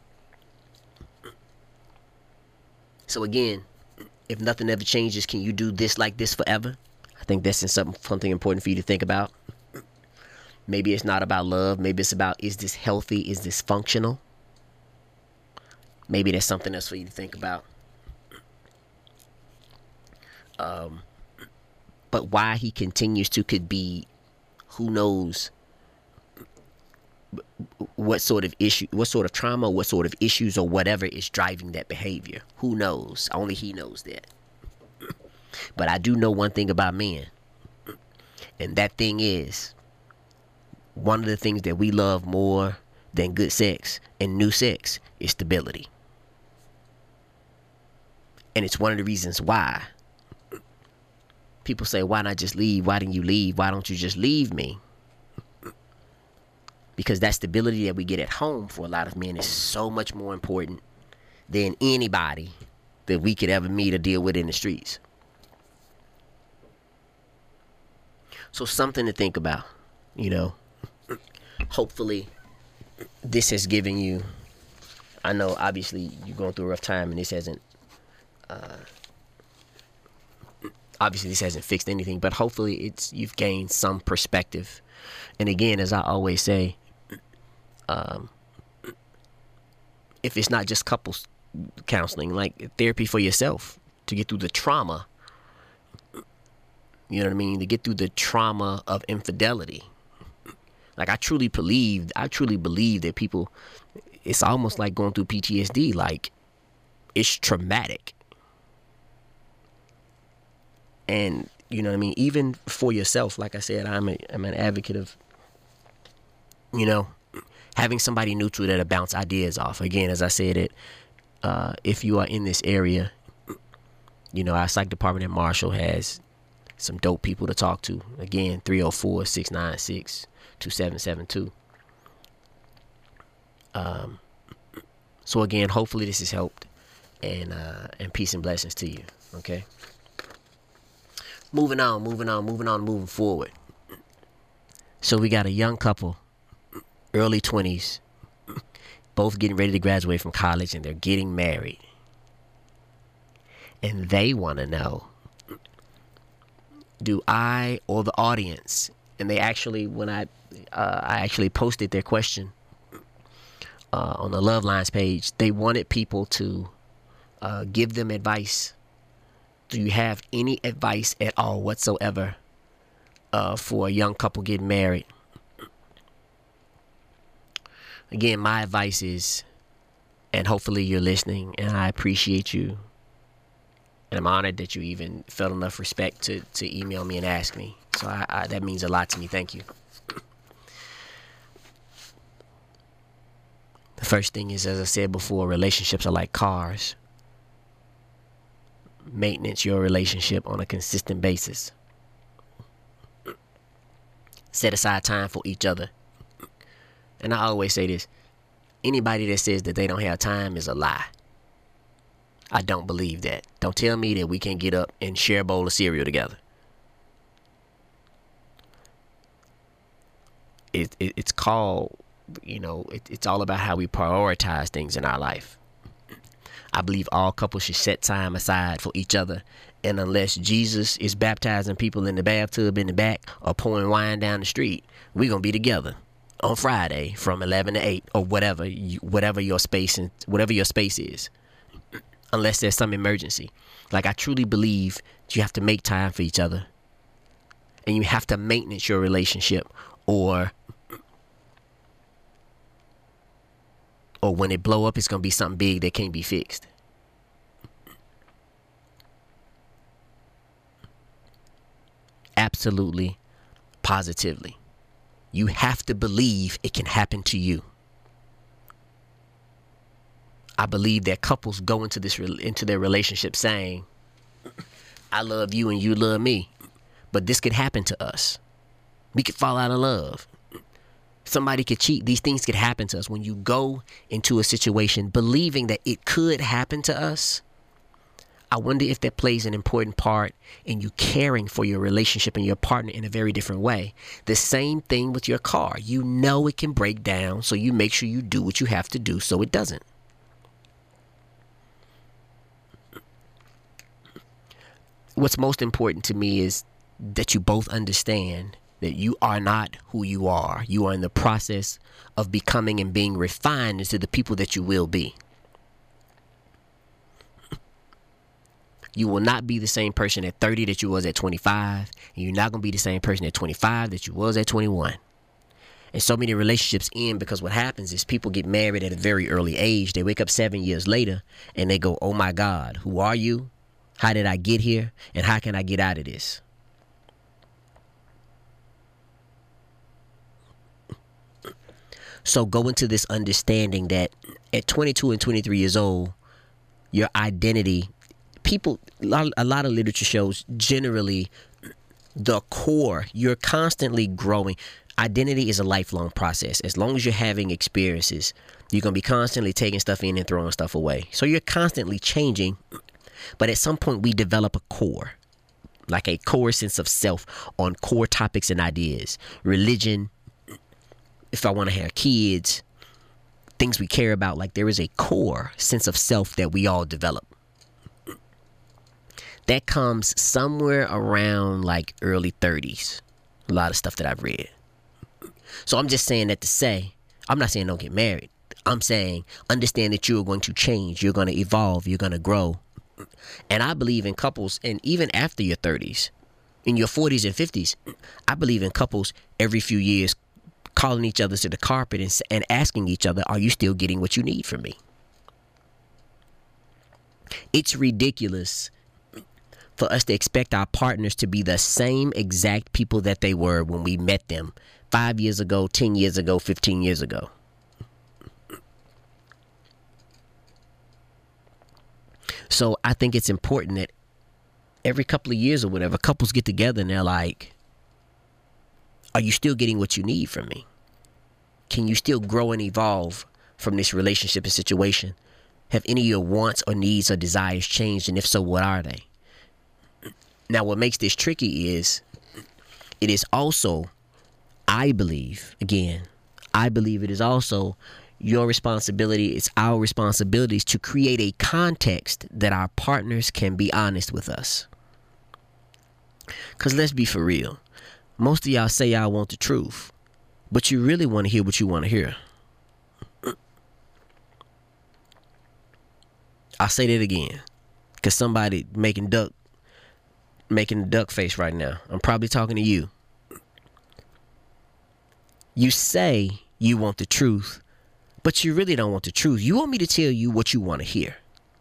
So again, if nothing ever changes, can you do this like this forever? I think that's something important for you to think about. Maybe it's not about love. Maybe it's about, is this healthy? Is this functional? Maybe that's something else for you to think about. But why he continues to could be, who knows what sort of issue, what sort of trauma, what sort of issues or whatever is driving that behavior. Who knows? Only he knows that. But I do know one thing about men. And that thing is, one of the things that we love more than good sex and new sex is stability. And it's one of the reasons why people say, why not just leave? Why didn't you leave? Why don't you just leave me? Because that stability that we get at home for a lot of men is so much more important than anybody that we could ever meet or deal with in the streets. So something to think about, Hopefully this has given you, I know obviously you're going through a rough time and this hasn't fixed anything, but hopefully you've gained some perspective. And again, as I always say, if it's not just couples counseling, like therapy for yourself to get through the trauma, you know what I mean, to get through the trauma of infidelity. Like I truly believe that people, it's almost like going through PTSD. Like it's traumatic. And you know what I mean? Even for yourself, like I said, I'm an advocate of, having somebody neutral that'll bounce ideas off. Again, as I said, if you are in this area, our psych department at Marshall has some dope people to talk to. Again, 304-696-2772. So again, hopefully this has helped, and peace and blessings to you. Okay. Moving forward. So we got a young couple, early 20s, both getting ready to graduate from college, and they're getting married. And they want to know, do I or the audience, and they actually, when I actually posted their question on the Love Lines page, they wanted people to give them advice. Do you have any advice at all whatsoever for a young couple getting married? Again, my advice is, and hopefully you're listening, and I appreciate you, and I'm honored that you even felt enough respect to email me and ask me. So I that means a lot to me. Thank you. The first thing is, as I said before, relationships are like cars. Maintenance your relationship on a consistent basis. Set aside time for each other. And I always say this, anybody that says that they don't have time is a lie. I don't believe that. Don't tell me that we can't get up and share a bowl of cereal together. It's called, it's all about how we prioritize things in our life. I believe all couples should set time aside for each other. And unless Jesus is baptizing people in the bathtub in the back or pouring wine down the street, we're going to be together. on Friday from 11 to 8 or whatever your space is, unless there's some emergency. Like, I truly believe you have to make time for each other, and you have to maintenance your relationship, or when it blow up, it's gonna be something big that can't be fixed. Absolutely, positively. You have to believe it can happen to you. I believe that couples go into their relationship saying, I love you and you love me, but this could happen to us. We could fall out of love. Somebody could cheat. These things could happen to us. When you go into a situation believing that it could happen to us, I wonder if that plays an important part in you caring for your relationship and your partner in a very different way. The same thing with your car. You know it can break down, so you make sure you do what you have to do so it doesn't. What's most important to me is that you both understand that you are not who you are. You are in the process of becoming and being refined into the people that you will be. You will not be the same person at 30 that you was at 25. And you're not going to be the same person at 25 that you was at 21. And so many relationships end because what happens is people get married at a very early age. They wake up 7 years later and they go, oh my God, who are you? How did I get here? And how can I get out of this? So go into this understanding that at 22 and 23 years old, your identity, a lot of literature shows generally the core, you're constantly growing. Identity is a lifelong process. As long as you're having experiences, you're going to be constantly taking stuff in and throwing stuff away. So you're constantly changing. But at some point we develop a core, like a core sense of self on core topics and ideas. Religion, if I want to have kids, things we care about, like there is a core sense of self that we all develop. That comes somewhere around like early 30s. A lot of stuff that I've read. So I'm just saying that to say, I'm not saying don't get married. I'm saying understand that you're going to change. You're going to evolve. You're going to grow. And I believe in couples, and even after your 30s, in your 40s and 50s, I believe in couples every few years calling each other to the carpet and asking each other, are you still getting what you need from me? It's ridiculous for us to expect our partners to be the same exact people that they were when we met them 5 years ago, 10 years ago, 15 years ago. So I think it's important that every couple of years or whatever, couples get together and they're like, are you still getting what you need from me? Can you still grow and evolve from this relationship and situation? Have any of your wants or needs or desires changed? And if so, what are they? Now, what makes this tricky is it is also, I believe it is also your responsibility, it's our responsibilities to create a context that our partners can be honest with us. Because let's be for real. Most of y'all say y'all want the truth, but you really want to hear what you want to hear. I'll say that again, because somebody making a duck face right now. I'm probably talking to you. You say you want the truth, but you really don't want the truth. You want me to tell you what you want to hear.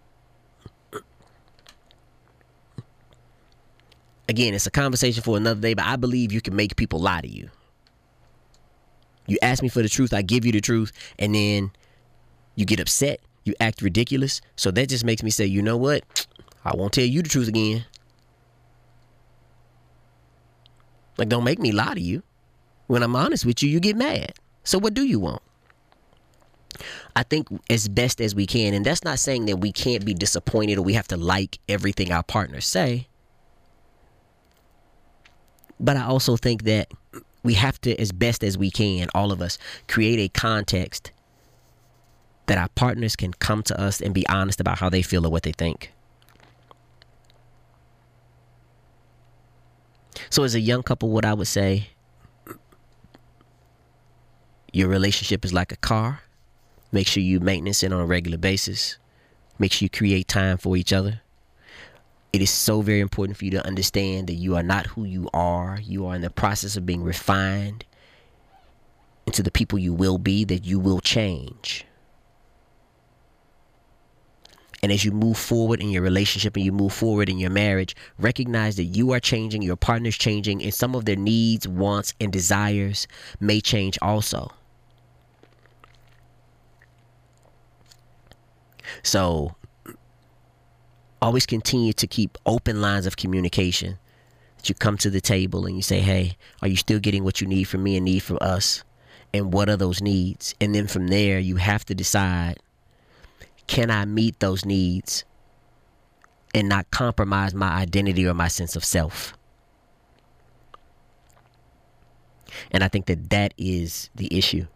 Again, it's a conversation for another day, but I believe you can make people lie to you. You ask me for the truth, I give you the truth, and then you get upset, you act ridiculous. So that just makes me say, you know what? I won't tell you the truth again. Like, don't make me lie to you. When I'm honest with you, you get mad. So what do you want? I think as best as we can, and that's not saying that we can't be disappointed or we have to like everything our partners say. But I also think that we have to, as best as we can, all of us, create a context that our partners can come to us and be honest about how they feel or what they think. So as a young couple, what I would say, Your relationship is like a car. Make sure you maintenance it on a regular basis. Make sure you create time for each other. It is so very important for you to understand that you are not who you are. You are in the process of being refined into the people you will be, that you will change. And as you move forward in your relationship and you move forward in your marriage, recognize that you are changing, your partner's changing, and some of their needs, wants, and desires may change also. So always continue to keep open lines of communication. That you come to the table and you say, hey, are you still getting what you need from me and need from us? And what are those needs? And then from there, you have to decide, can I meet those needs and not compromise my identity or my sense of self? And I think that that is the issue.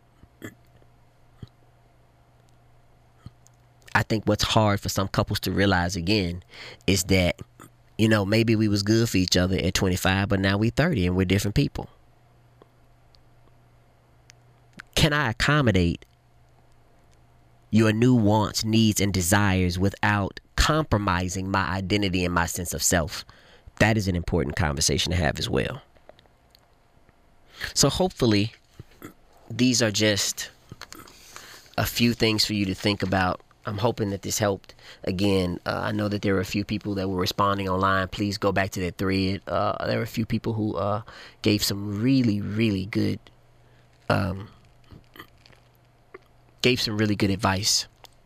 I think what's hard for some couples to realize again is that, you know, maybe we was good for each other at 25, but now we 30 and we're different people. Can I accommodate your new wants, needs, and desires without compromising my identity and my sense of self? That is an important conversation to have as well. So hopefully these are just a few things for you to think about. I'm hoping that this helped. Again, I know that there were a few people that were responding online. Please go back to that thread. There were a few people who gave some really, really good advice.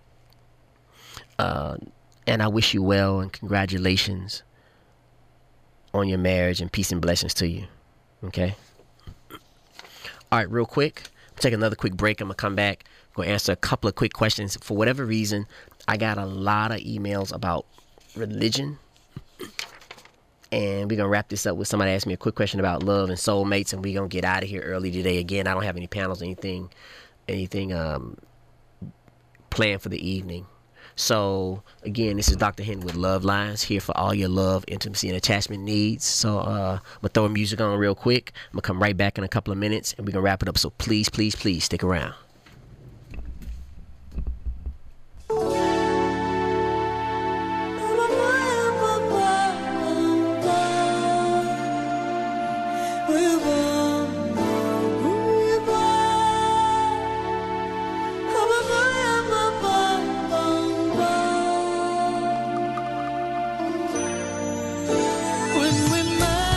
And I wish you well and congratulations on your marriage and peace and blessings to you. Okay? All right, real quick. Take another quick break. I'm going to come back. I'm going to answer a couple of quick questions. For whatever reason, I got a lot of emails about religion. And we're going to wrap this up with somebody asked me a quick question about love and soulmates. And we're going to get out of here early today. Again, I don't have any panels, anything planned for the evening. So, again, this is Dr. Henry with Love Lines, here for all your love, intimacy, and attachment needs. So, I'm going to throw music on real quick. I'm going to come right back in a couple of minutes, and we're going to wrap it up. So, please, please, please stick around.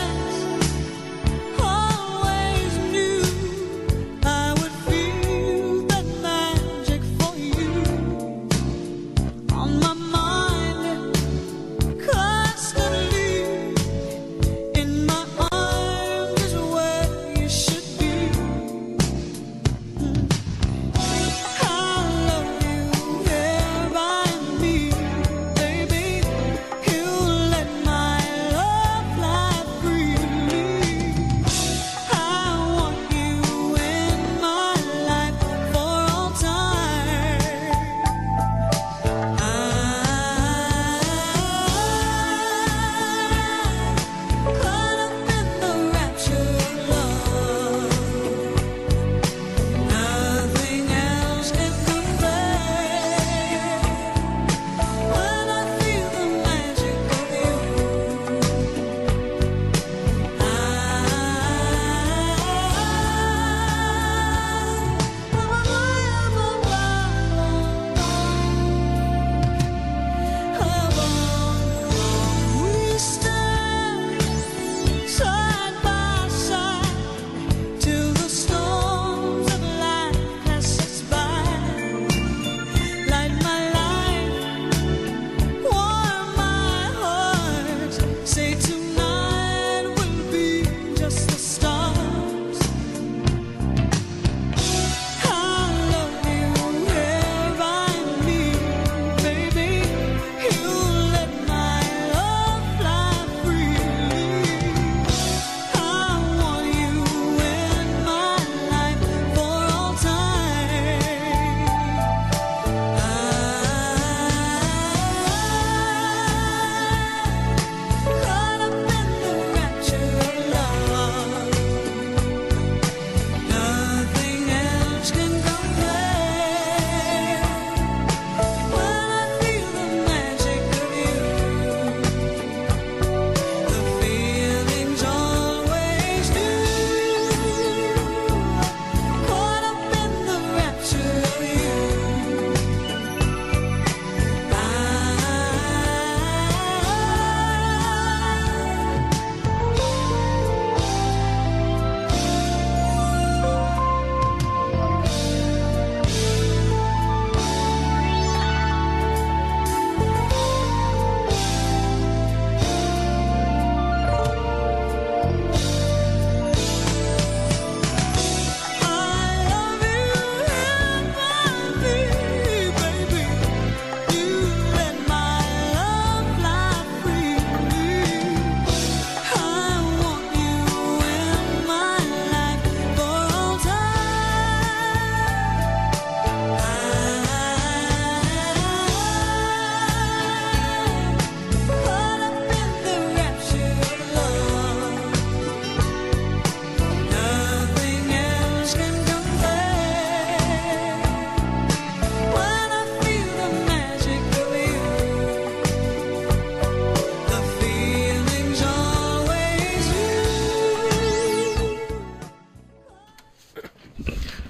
Always knew I would feel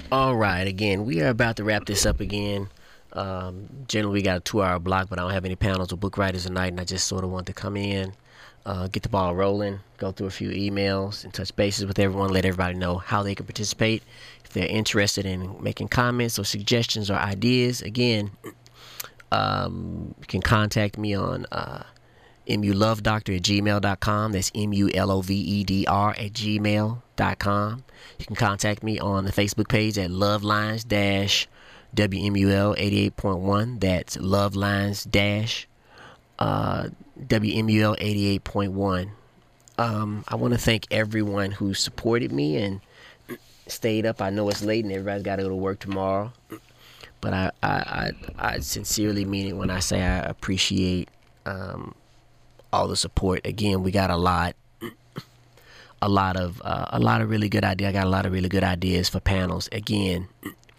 All right, again, we are about to wrap this up again. Generally, we got a 2-hour block, but I don't have any panels or book writers tonight, and I just sort of want to come in, get the ball rolling, go through a few emails, and touch bases with everyone, let everybody know how they can participate. If they're interested in making comments or suggestions or ideas, again, you can contact me on mulovedoctor@gmail.com. That's mulovedr@gmail.com. You can contact me on the Facebook page at Lovelines-WMUL 88.1. That's Lovelines-WMUL 88.1. I want to thank everyone who supported me and stayed up. I know it's late and everybody's got to go to work tomorrow, but I sincerely mean it when I say I appreciate all the support. Again, we got a lot of really good ideas. I got a lot of really good ideas for panels. Again,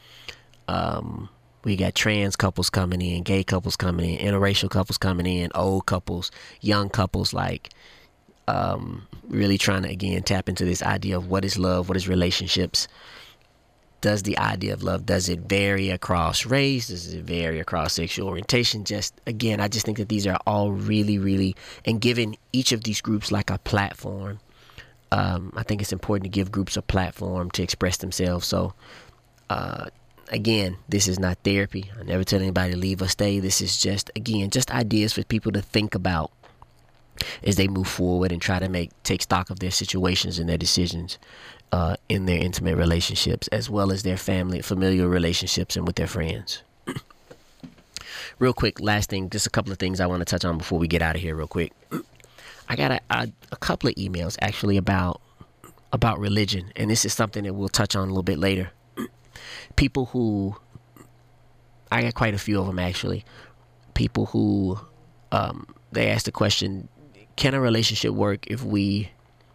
we got trans couples coming in, gay couples coming in, interracial couples coming in, old couples, young couples, like really trying to, again, tap into this idea of what is love, what is relationships. Does the idea of love, does it vary across race? Does it vary across sexual orientation? Again, I just think that these are all really, really, and giving each of these groups like a platform. I think it's important to give groups a platform to express themselves. So, again, this is not therapy. I never tell anybody to leave or stay. This is just ideas for people to think about as they move forward and try to take stock of their situations and their decisions in their intimate relationships, as well as their familial relationships, and with their friends. Real quick, last thing, just a couple of things I want to touch on before we get out of here real quick. I got a couple of emails actually about religion, and this is something that we'll touch on a little bit later. People who, I got quite a few of them actually, people who they asked the question, can a relationship work if we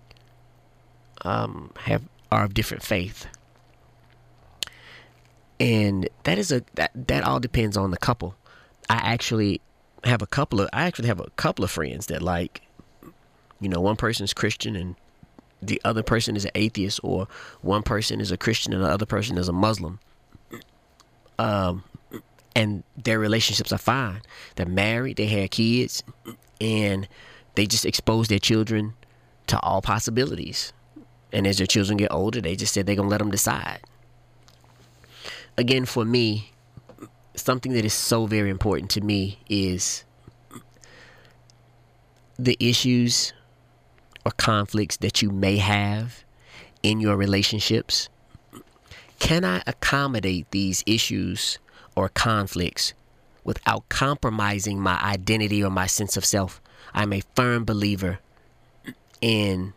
are of different faith? And that all depends on the couple. I actually have a couple of friends that, like, one person's Christian and the other person is an atheist, or one person is a Christian and the other person is a Muslim. And their relationships are fine. They're married, they have kids, and they just expose their children to all possibilities. And as their children get older, they just said they're going to let them decide. Again, for me, something that is so very important to me is the issues or conflicts that you may have in your relationships. Can I accommodate these issues or conflicts without compromising my identity or my sense of self? I'm a firm believer in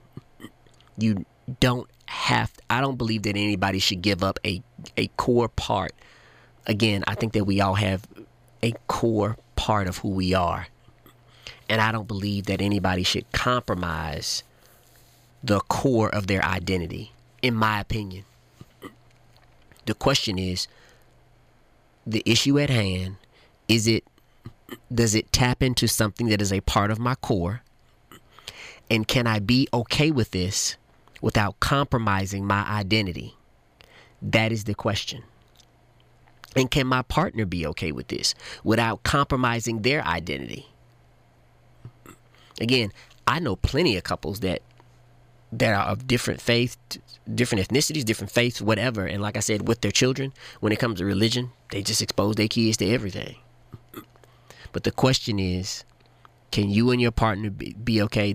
I don't believe that anybody should give up a core part. Again, I think that we all have a core part of who we are. And I don't believe that anybody should compromise the core of their identity, in my opinion. The question is, the issue at hand, does it tap into something that is a part of my core? And can I be okay with this without compromising my identity? That is the question. And can my partner be okay with this without compromising their identity? Again, I know plenty of couples that are of different faiths, different ethnicities, different faiths, whatever. And like I said, with their children, when it comes to religion, they just expose their kids to everything. But the question is, can you and your partner be okay?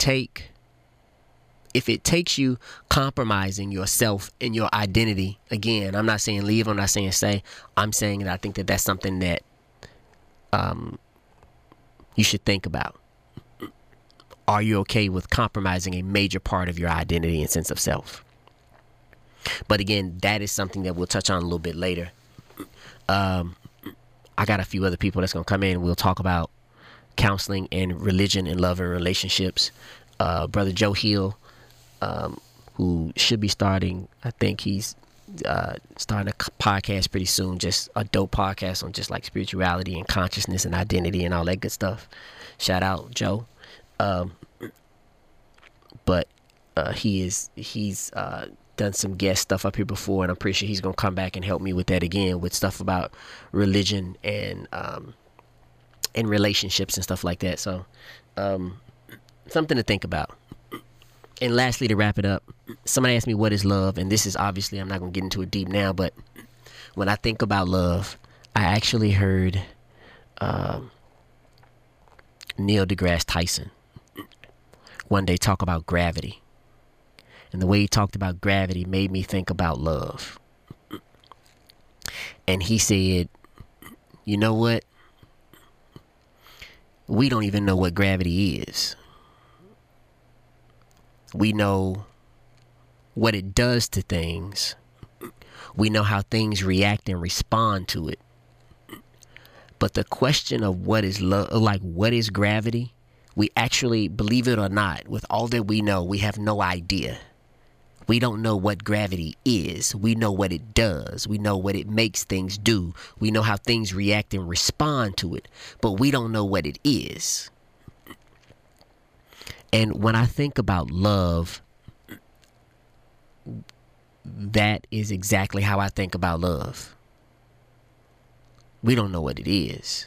If it takes you compromising yourself and your identity, again, I'm not saying leave, I'm not saying stay. I'm saying that I think that that's something that you should think about. Are you okay with compromising a major part of your identity and sense of self? But again, that is something that we'll touch on a little bit later. I got a few other people that's going to come in and we'll talk about counseling and religion and love and relationships. Brother Joe Hill, who should be starting, I think he's starting a podcast pretty soon, just a dope podcast on just like spirituality and consciousness and identity and all that good stuff. Shout out Joe. But he's done some guest stuff up here before, and I'm pretty sure he's gonna come back and help me with that again, with stuff about religion and relationships and stuff like that. So something to think about. And lastly, to wrap it up, somebody asked me what is love, and this is obviously, I'm not gonna get into it deep now, but when I think about love, I actually heard Neil deGrasse Tyson one day talk about gravity. And the way he talked about gravity made me think about love. And he said, you know what? We don't even know what gravity is. We know what it does to things. We know how things react and respond to it. But the question of what is love, like what is gravity, we actually, believe it or not, with all that we know, we have no idea. We don't know what gravity is. We know what it does. We know what it makes things do. We know how things react and respond to it. But we don't know what it is. And when I think about love, that is exactly how I think about love. We don't know what it is.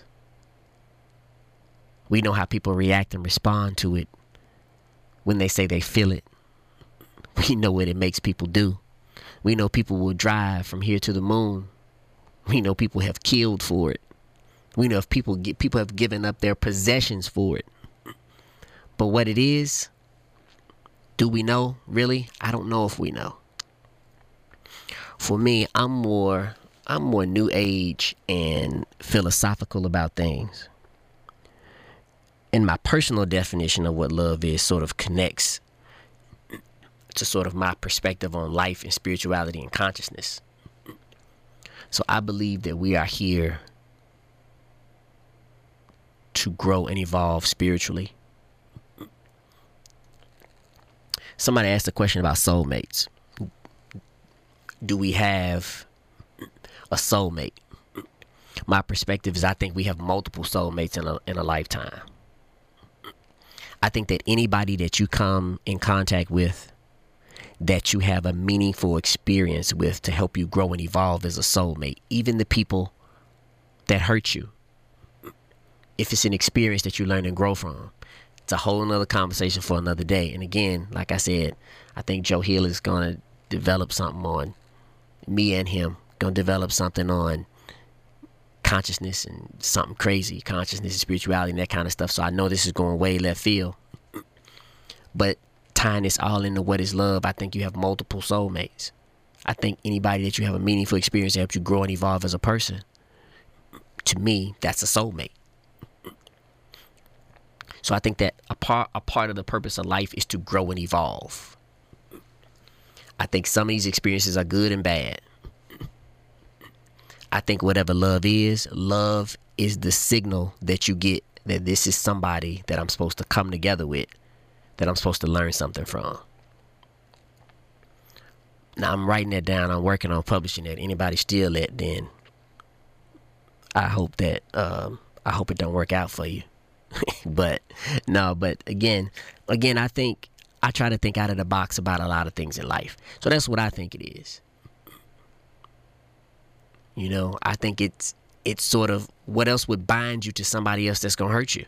We know how people react and respond to it when they say they feel it. We know what it makes people do. We know people will drive from here to the moon. We know people have killed for it. We know if people have given up their possessions for it. But what it is, do we know? Really? I don't know if we know. For me, I'm more new age and philosophical about things. And my personal definition of what love is sort of connects to sort of my perspective on life and spirituality and consciousness. So I believe that we are here to grow and evolve spiritually. Somebody asked a question about soulmates. Do we have a soulmate? My perspective is I think we have multiple soulmates in a lifetime. I think that anybody that you come in contact with, that you have a meaningful experience with to help you grow and evolve as a soulmate, even the people that hurt you, if it's an experience that you learn and grow from, it's a whole nother conversation for another day. And again, like I said, I think Joe Hill is going to develop something on me and him, going to develop something on consciousness and something crazy, consciousness and spirituality and that kind of stuff. So I know this is going way left field, but tying this all into what is love, I think you have multiple soulmates. I think anybody that you have a meaningful experience that helps you grow and evolve as a person, to me, that's a soulmate. So I think that a part of the purpose of life is to grow and evolve. I think some of these experiences are good and bad. I think whatever love is the signal that you get that this is somebody that I'm supposed to come together with, that I'm supposed to learn something from. Now I'm writing that down. I'm working on publishing that. Anybody steal that, then I hope that it don't work out for you. But again, I think I try to think out of the box about a lot of things in life. So that's what I think it is. You know, I think it's sort of what else would bind you to somebody else that's going to hurt you.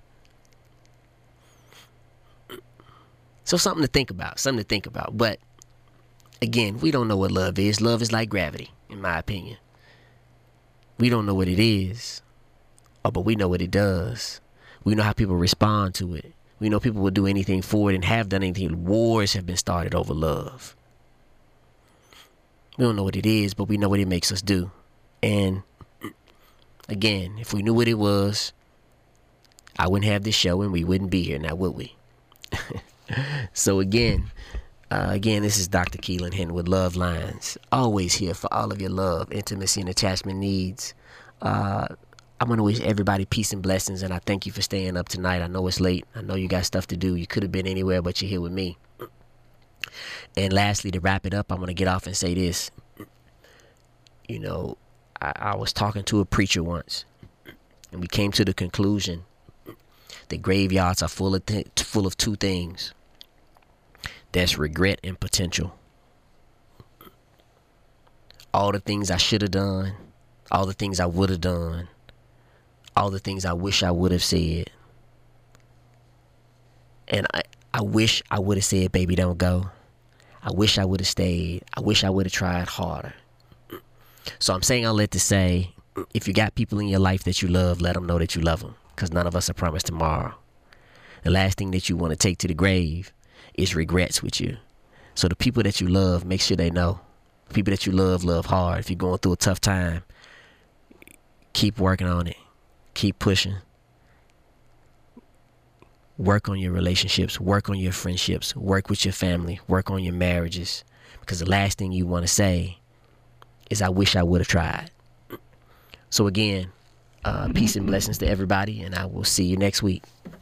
So something to think about. But again, we don't know what love is. Love is like gravity, in my opinion. We don't know what it is, but we know what it does. We know how people respond to it. We know people will do anything for it and have done anything. Wars have been started over love. We don't know what it is, but we know what it makes us do. And again, if we knew what it was, I wouldn't have this show and we wouldn't be here now, would we? So again, this is Dr. Keelan Hinton with Love Lines. Always here for all of your love, intimacy, and attachment needs. I'm going to wish everybody peace and blessings, and I thank you for staying up tonight. I know it's late. I know you got stuff to do. You could have been anywhere, but you're here with me. And lastly, to wrap it up, I'm going to get off and say this. You know, I was talking to a preacher once, and we came to the conclusion that graveyards are full of two things. That's regret and potential. all the things I should have done, all the things I would have done, all the things I wish I would have said. And I wish I would have said, baby, don't go. I wish I would have stayed. I wish I would have tried harder. So I'm saying all that to say, if you got people in your life that you love, let them know that you love them, because none of us are promised tomorrow. The last thing that you want to take to the grave is regrets with you. So the people that you love, make sure they know. People that you love hard. If you're going through a tough time, keep working on it. Keep pushing. Work on your relationships. Work on your friendships. Work with your family. Work on your marriages. Because the last thing you want to say is, I wish I would have tried. So again, peace and blessings to everybody, and I will see you next week.